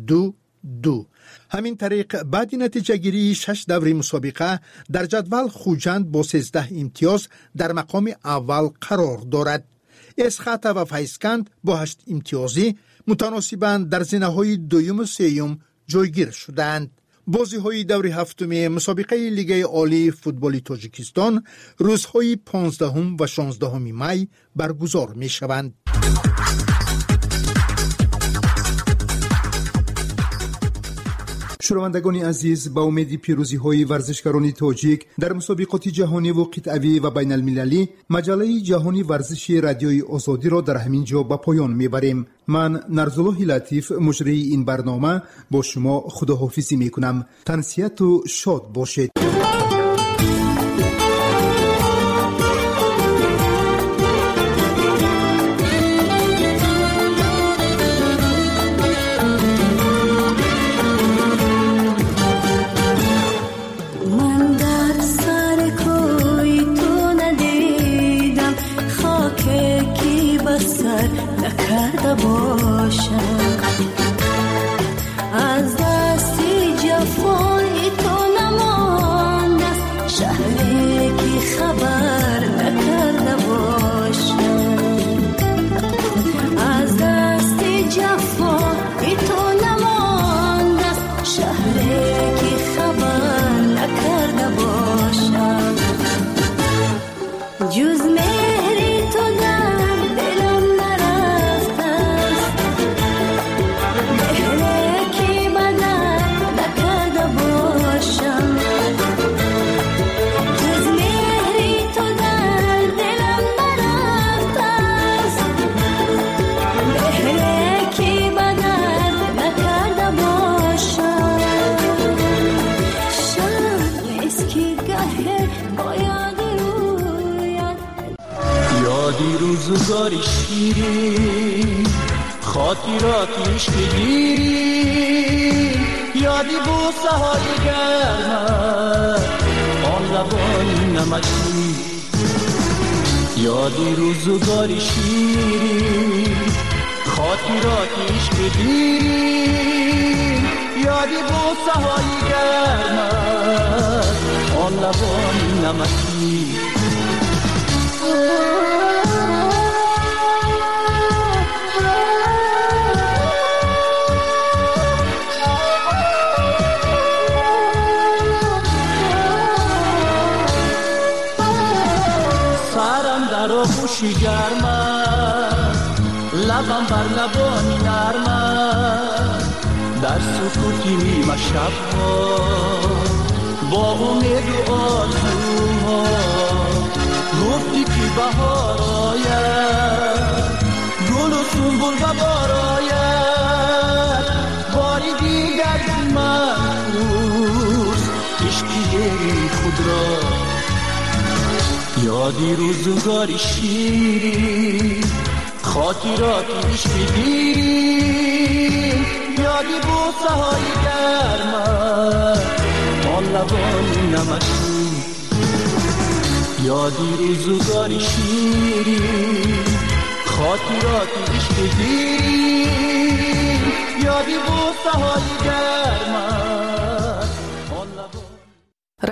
Speaker 14: 2-2. همین طریق بعد نتیجه گیری 6 دور مسابقه در جدول خوجند با 13 امتیاز در مقام اول قرار دارد. اسخطه و فیضکند با 8 امتیازی متناسباً در زینه‌های دوم و سوم جایگیر شدند. بازی‌های دور هفتم مسابقه لیگ عالی فوتبال تاجیکستان روزهای 15 و 16 می برگزار می‌شوند. شنوندگان عزیز، با امید پیروزی‌های ورزشکاران تاجیک در مسابقات جهانی و قطعی و بین المللی، مجله جهانی ورزشی رادیوی آزادی را در همین جا به پایان میبریم. من نرزالله لطیف مجری این برنامه با شما خداحافظی میکنم. تنسیت و شاد باشید.
Speaker 19: از دستی جفای تو نمانده است، شهری که خبر نکرده باشم. از دستی جفای تو نمانده است، شهری که خبر نکرده باشم. جز مهری تو در دلم
Speaker 7: روزگاری شیرین خاطراتیش بگیریم، یادی بوسه های گرمت آن لبان نمکی، یادی روزگاری شیرین خاطراتیش بگیریم، یادی بوسه های گرمت آن لبان نمکی. آغوشی گرمت، لبم بر لبانی نرمت، در سکوتی نیمه شبها با امید و آرزوها گفتی که بهار آید، گل و سنبل و بار آید، باری دیگر من پرس عشقی خود را، یادی روزگاری شیرین خاطرات عشق دیرین، یادی بوسه های گرمت آن لبان نمکی، یادی روزگاری شیرین خاطرات عشق دیرین، یادی بوسه های گرمت